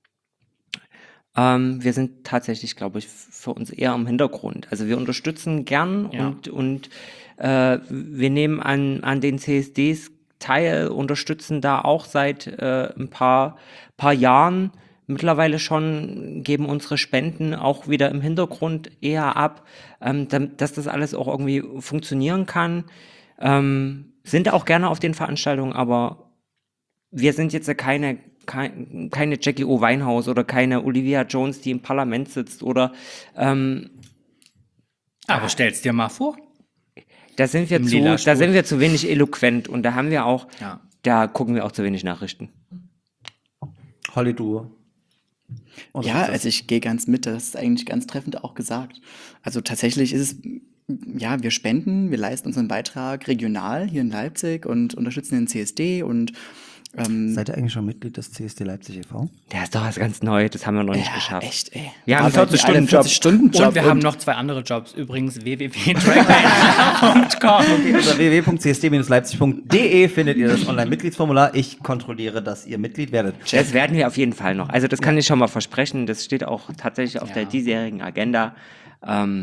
Speaker 5: Ähm, wir sind tatsächlich, glaube ich, für uns eher im Hintergrund. Also wir unterstützen gern
Speaker 6: Ja.
Speaker 5: und, und äh, wir nehmen an, an den C S Ds teil, unterstützen da auch seit äh, ein paar, paar Jahren mittlerweile schon, geben unsere Spenden auch wieder im Hintergrund eher ab, ähm, dam- dass das alles auch irgendwie funktionieren kann. Ähm, sind auch gerne auf den Veranstaltungen, aber wir sind jetzt ja keine, keine, keine Jackie O. Winehouse oder keine Olivia Jones, die im Parlament sitzt oder ähm,
Speaker 6: Aber stell's dir mal vor.
Speaker 5: da sind wir
Speaker 6: Im
Speaker 5: zu,
Speaker 6: lila
Speaker 5: da
Speaker 6: Stuhl.
Speaker 5: sind wir zu wenig eloquent und da haben wir auch,
Speaker 6: Ja.
Speaker 5: da gucken wir auch zu wenig Nachrichten.
Speaker 3: Holly, du. Und
Speaker 4: Ja,
Speaker 3: was ist das?
Speaker 4: also ich gehe ganz mit, das ist eigentlich ganz treffend auch gesagt. Also tatsächlich ist es, ja, wir spenden, wir leisten unseren Beitrag regional hier in Leipzig und unterstützen den C S D und ähm,
Speaker 3: Seid ihr eigentlich schon Mitglied des C S D Leipzig e V?
Speaker 5: Der ist doch was ganz Neues, das haben wir noch nicht
Speaker 4: ja,
Speaker 5: geschafft.
Speaker 4: echt, ey.
Speaker 5: Wir haben einen
Speaker 4: Arbeiten alle
Speaker 5: vierzig-Stunden-Job.
Speaker 4: vierzig-Stunden-Job
Speaker 6: Und wir haben noch zwei andere Jobs. Übrigens w w w punkt drag punkt com.
Speaker 3: Okay, unter w w w punkt c s d bindestrich leipzig punkt d e findet ihr das Online-Mitgliedsformular. Ich kontrolliere, dass ihr Mitglied werdet.
Speaker 5: Das werden wir auf jeden Fall noch. Also das kann ich schon mal versprechen. Das steht auch tatsächlich auf
Speaker 6: Ja.
Speaker 5: der diesjährigen Agenda. Ähm,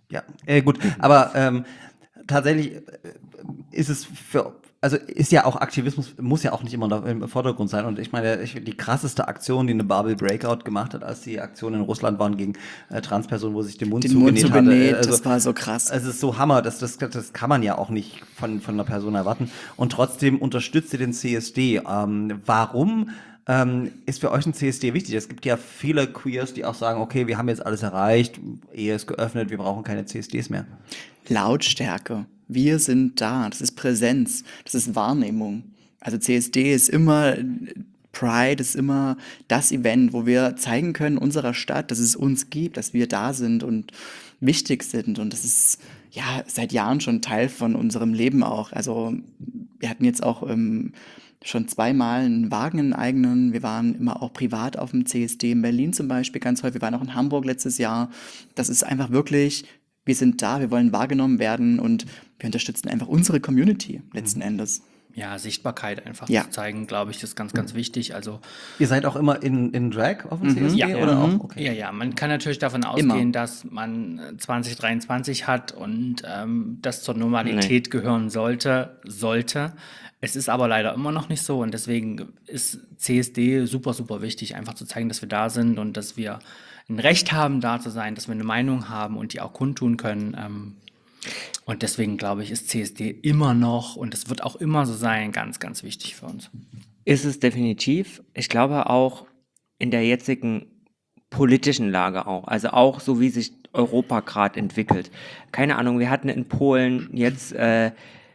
Speaker 3: Ja, äh, gut, aber ähm, tatsächlich äh, ist es für, also ist ja auch Aktivismus, muss ja auch nicht immer da im Vordergrund sein. Und ich meine, ich, die krasseste Aktion, die eine Barbie Breakout gemacht hat, als die Aktionen in Russland waren gegen äh, Transpersonen, wo sich den Mund
Speaker 4: Den Mund
Speaker 3: zugenäht
Speaker 4: zugenäht,
Speaker 3: hatte. Also,
Speaker 4: das war so krass.
Speaker 3: Es ist so Hammer, das, das, das kann man ja auch nicht von, von einer Person erwarten. Und trotzdem unterstützt ihr den C S D. Ähm, warum ähm, ist für euch ein C S D wichtig? Es gibt ja viele Queers, die auch sagen, okay, wir haben jetzt alles erreicht, Ehe ist geöffnet, wir brauchen keine C S Ds mehr.
Speaker 4: Lautstärke. Wir sind da. Das ist Präsenz. Das ist Wahrnehmung. Also C S D ist immer, Pride ist immer das Event, wo wir zeigen können unserer Stadt, dass es uns gibt, dass wir da sind und wichtig sind. Und das ist ja seit Jahren schon Teil von unserem Leben auch. Also wir hatten jetzt auch ähm, schon zweimal einen Wagen, einen eigenen. Wir waren immer auch privat auf dem C S D in Berlin zum Beispiel ganz häufig. Wir waren auch in Hamburg letztes Jahr. Das ist einfach wirklich, wir sind da, wir wollen wahrgenommen werden und wir unterstützen einfach unsere Community letzten Endes.
Speaker 6: Ja, Sichtbarkeit einfach
Speaker 4: Ja.
Speaker 6: zu zeigen, glaube ich, das ist ganz, ganz wichtig. Also
Speaker 3: Ihr seid auch immer in, in Drag auf dem C S D?
Speaker 6: Ja.
Speaker 3: Oder
Speaker 4: Mhm.
Speaker 3: auch? Okay.
Speaker 6: Ja, ja, man kann natürlich davon
Speaker 4: Immer.
Speaker 6: ausgehen, dass man zwanzig dreiundzwanzig hat und ähm, das zur Normalität gehören sollte, sollte. Es ist aber leider immer noch nicht so und deswegen ist C S D super, super wichtig, einfach zu zeigen, dass wir da sind und dass wir ein Recht haben, da zu sein, dass wir eine Meinung haben und die auch kundtun können. Ähm, und deswegen, glaube ich, ist C S D immer noch, und es wird auch immer so sein, ganz, ganz wichtig für uns.
Speaker 5: Ist es definitiv. Ich glaube auch in der jetzigen politischen Lage auch. Also auch so, wie sich Europa gerade entwickelt. Keine Ahnung, wir hatten in Polen jetzt äh,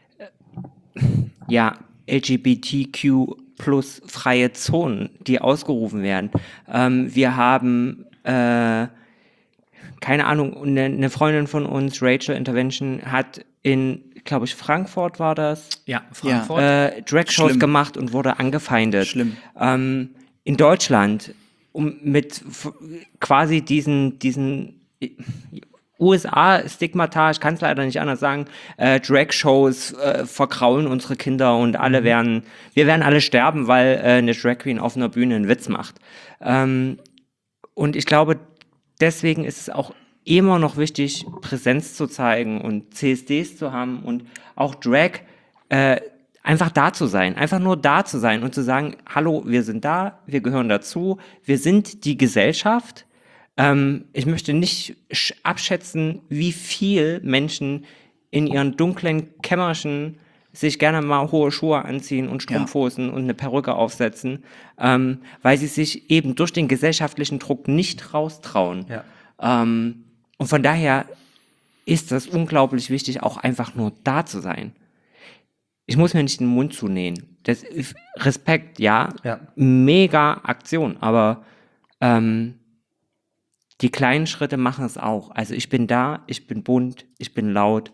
Speaker 5: ja L G B T Q plus freie Zonen, die ausgerufen werden. Ähm, wir haben äh, keine Ahnung, eine, eine Freundin von uns, Rachel Intervention, hat in, glaube ich, Frankfurt war das,
Speaker 6: Ja, Frankfurt.
Speaker 5: äh, Drag-Shows
Speaker 4: Schlimm.
Speaker 5: gemacht und wurde angefeindet.
Speaker 4: Schlimm.
Speaker 5: Ähm, in Deutschland, um mit f- quasi diesen, diesen U S A-Stigmata, ich kann es leider nicht anders sagen, äh, Drag-Shows äh, vergraulen unsere Kinder und alle werden, wir werden alle sterben, weil äh, eine Drag Queen auf einer Bühne einen Witz macht. Ähm, und ich glaube, deswegen ist es auch immer noch wichtig, Präsenz zu zeigen und C S Ds zu haben und auch Drag äh, einfach da zu sein, einfach nur da zu sein und zu sagen, hallo, wir sind da, wir gehören dazu, wir sind die Gesellschaft. Ähm, ich möchte nicht sch- abschätzen, wie viel Menschen in ihren dunklen Kämmerchen sich gerne mal hohe Schuhe anziehen und Strumpfhosen und eine Perücke aufsetzen, ähm, weil sie sich eben durch den gesellschaftlichen Druck nicht raustrauen.
Speaker 3: Ja.
Speaker 5: Ähm, und von daher ist das unglaublich wichtig, auch einfach nur da zu sein. Ich muss mir nicht den Mund zunähen. Das ist Respekt, ja,
Speaker 3: Ja.
Speaker 5: mega Aktion, aber ähm, die kleinen Schritte machen es auch. Also ich bin da, ich bin bunt, ich bin laut.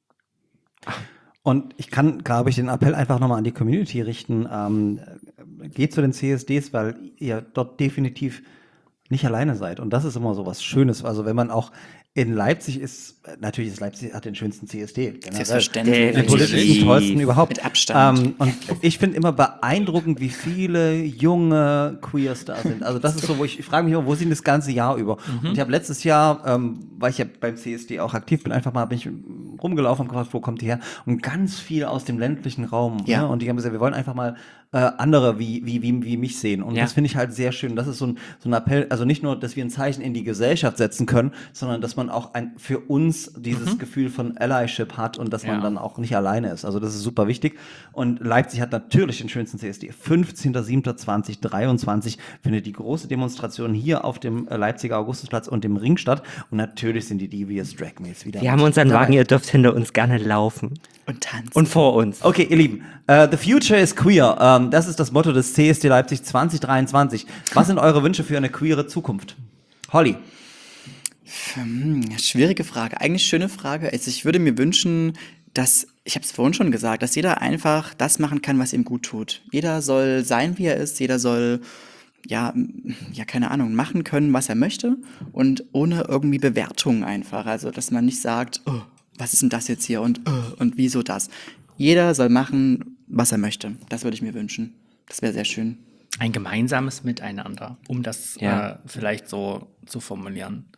Speaker 3: Und ich kann, glaube ich, den Appell einfach nochmal an die Community richten. Ähm, geht zu den C S Ds, weil ihr dort definitiv nicht alleine seid. Und das ist immer so was Schönes. Also wenn man auch in Leipzig ist, natürlich ist Leipzig hat den schönsten C S D. generell.
Speaker 4: Selbstverständlich.
Speaker 3: Den politischsten, tollsten überhaupt.
Speaker 4: Mit Abstand.
Speaker 3: Ähm, und ich finde immer beeindruckend, wie viele junge Queers da sind. Also das ist so, wo ich, ich frage mich immer, wo sind das ganze Jahr über? Und ich habe letztes Jahr, ähm, weil ich ja beim C S D auch aktiv bin, einfach mal bin ich rumgelaufen und gefragt, wo kommt die her? Und ganz viel aus dem ländlichen Raum.
Speaker 4: Ja.
Speaker 3: Ne? Und die haben gesagt, wir wollen einfach mal äh, andere wie, wie, wie, wie mich sehen. Und
Speaker 5: Ja.
Speaker 3: das finde ich halt sehr schön. Das ist so ein, so ein Appell, also nicht nur, dass wir ein Zeichen in die Gesellschaft setzen können, sondern dass man auch ein, für uns dieses Gefühl von Allyship hat und dass man
Speaker 6: Ja.
Speaker 3: dann auch nicht alleine ist. Also das ist super wichtig. Und Leipzig hat natürlich den schönsten C S D. fünfzehnter siebter zweitausenddreiundzwanzig findet die große Demonstration hier auf dem äh, Leipziger Augustusplatz und dem Ring statt. Und natürlich sind die Devious Drag Mates wieder.
Speaker 5: Wir haben unseren
Speaker 3: dabei.
Speaker 5: Wagen, ihr dürft hinter uns gerne laufen.
Speaker 4: Und tanzen.
Speaker 5: Und vor uns.
Speaker 3: Okay, ihr Lieben, äh, the future is queer. Ähm, das ist das Motto des C S D Leipzig zwanzig dreiundzwanzig. Was sind eure Wünsche für eine queere Zukunft? Holly.
Speaker 4: Hm, schwierige Frage. Eigentlich schöne Frage. Also ich würde mir wünschen, dass, ich habe es vorhin schon gesagt, dass jeder einfach das machen kann, was ihm gut tut. Jeder soll sein, wie er ist. Jeder soll, ja, m- ja, keine Ahnung, machen können, was er möchte. Und ohne irgendwie Bewertung einfach. Also, dass man nicht sagt, oh, was ist denn das jetzt hier und, oh, und wieso das. Jeder soll machen, was er möchte. Das würde ich mir wünschen. Das wäre sehr schön.
Speaker 6: Ein gemeinsames Miteinander, um das
Speaker 5: Ja.
Speaker 6: äh, vielleicht so zu formulieren.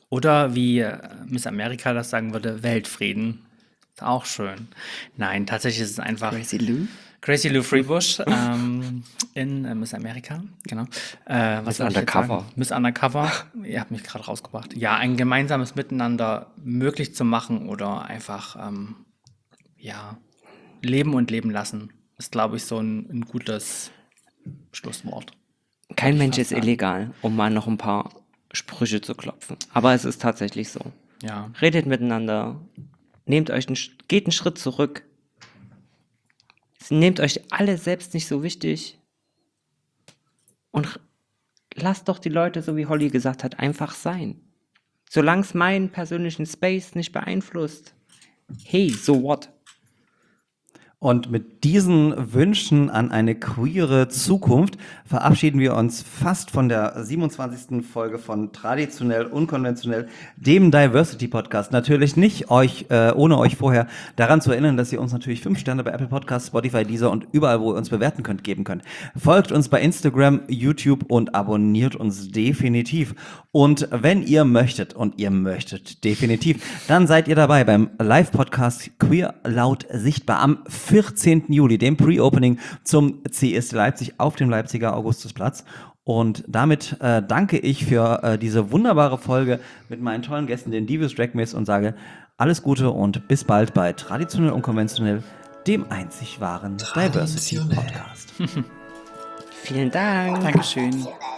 Speaker 6: Oder wie äh, Miss America das sagen würde, Weltfrieden. Ist auch schön. Nein, tatsächlich ist es einfach
Speaker 4: Crazy Lou.
Speaker 6: Crazy Lou Freebush ähm, in äh, Miss America, genau. Äh, was
Speaker 5: Miss
Speaker 6: soll ich jetzt
Speaker 5: Undercover.
Speaker 6: sagen? Miss Undercover. Ihr habt mich gerade rausgebracht. Ja, ein gemeinsames Miteinander möglich zu machen oder einfach, ähm, ja, leben und leben lassen, ist, glaube ich, so ein, ein gutes Schlusswort.
Speaker 5: Kein Mensch
Speaker 6: fast
Speaker 5: ist
Speaker 6: sagen.
Speaker 5: illegal, um mal noch ein paar Sprüche zu klopfen. Aber es ist tatsächlich so.
Speaker 6: Ja,
Speaker 5: Redet miteinander, nehmt euch einen, Sch- geht einen Schritt zurück. Nehmt euch alle selbst nicht so wichtig. Und r- lasst doch die Leute, so wie Holly gesagt hat, einfach sein. Solange es meinen persönlichen Space nicht beeinflusst. Hey, so what?
Speaker 3: Und mit diesen Wünschen an eine queere Zukunft verabschieden wir uns fast von der siebenundzwanzigsten Folge von Traditionell Unkonventionell, dem Diversity Podcast. Natürlich nicht euch, äh, ohne euch vorher daran zu erinnern, dass ihr uns natürlich fünf Sterne bei Apple Podcasts, Spotify, Deezer und überall, wo ihr uns bewerten könnt, geben könnt. Folgt uns bei Instagram, YouTube und abonniert uns definitiv. Und wenn ihr möchtet, und ihr möchtet definitiv, dann seid ihr dabei beim Live-Podcast Queer Laut Sichtbar am vierzehnten Juli, dem Pre-Opening zum C S D Leipzig auf dem Leipziger Augustusplatz. Und damit äh, danke ich für äh, diese wunderbare Folge mit meinen tollen Gästen, den Devious Drag Miss, und sage alles Gute und bis bald bei Traditionell Unkonventionell, dem einzig wahren Diversity Podcast.
Speaker 5: Vielen Dank.
Speaker 4: Dankeschön.
Speaker 2: Traditionell.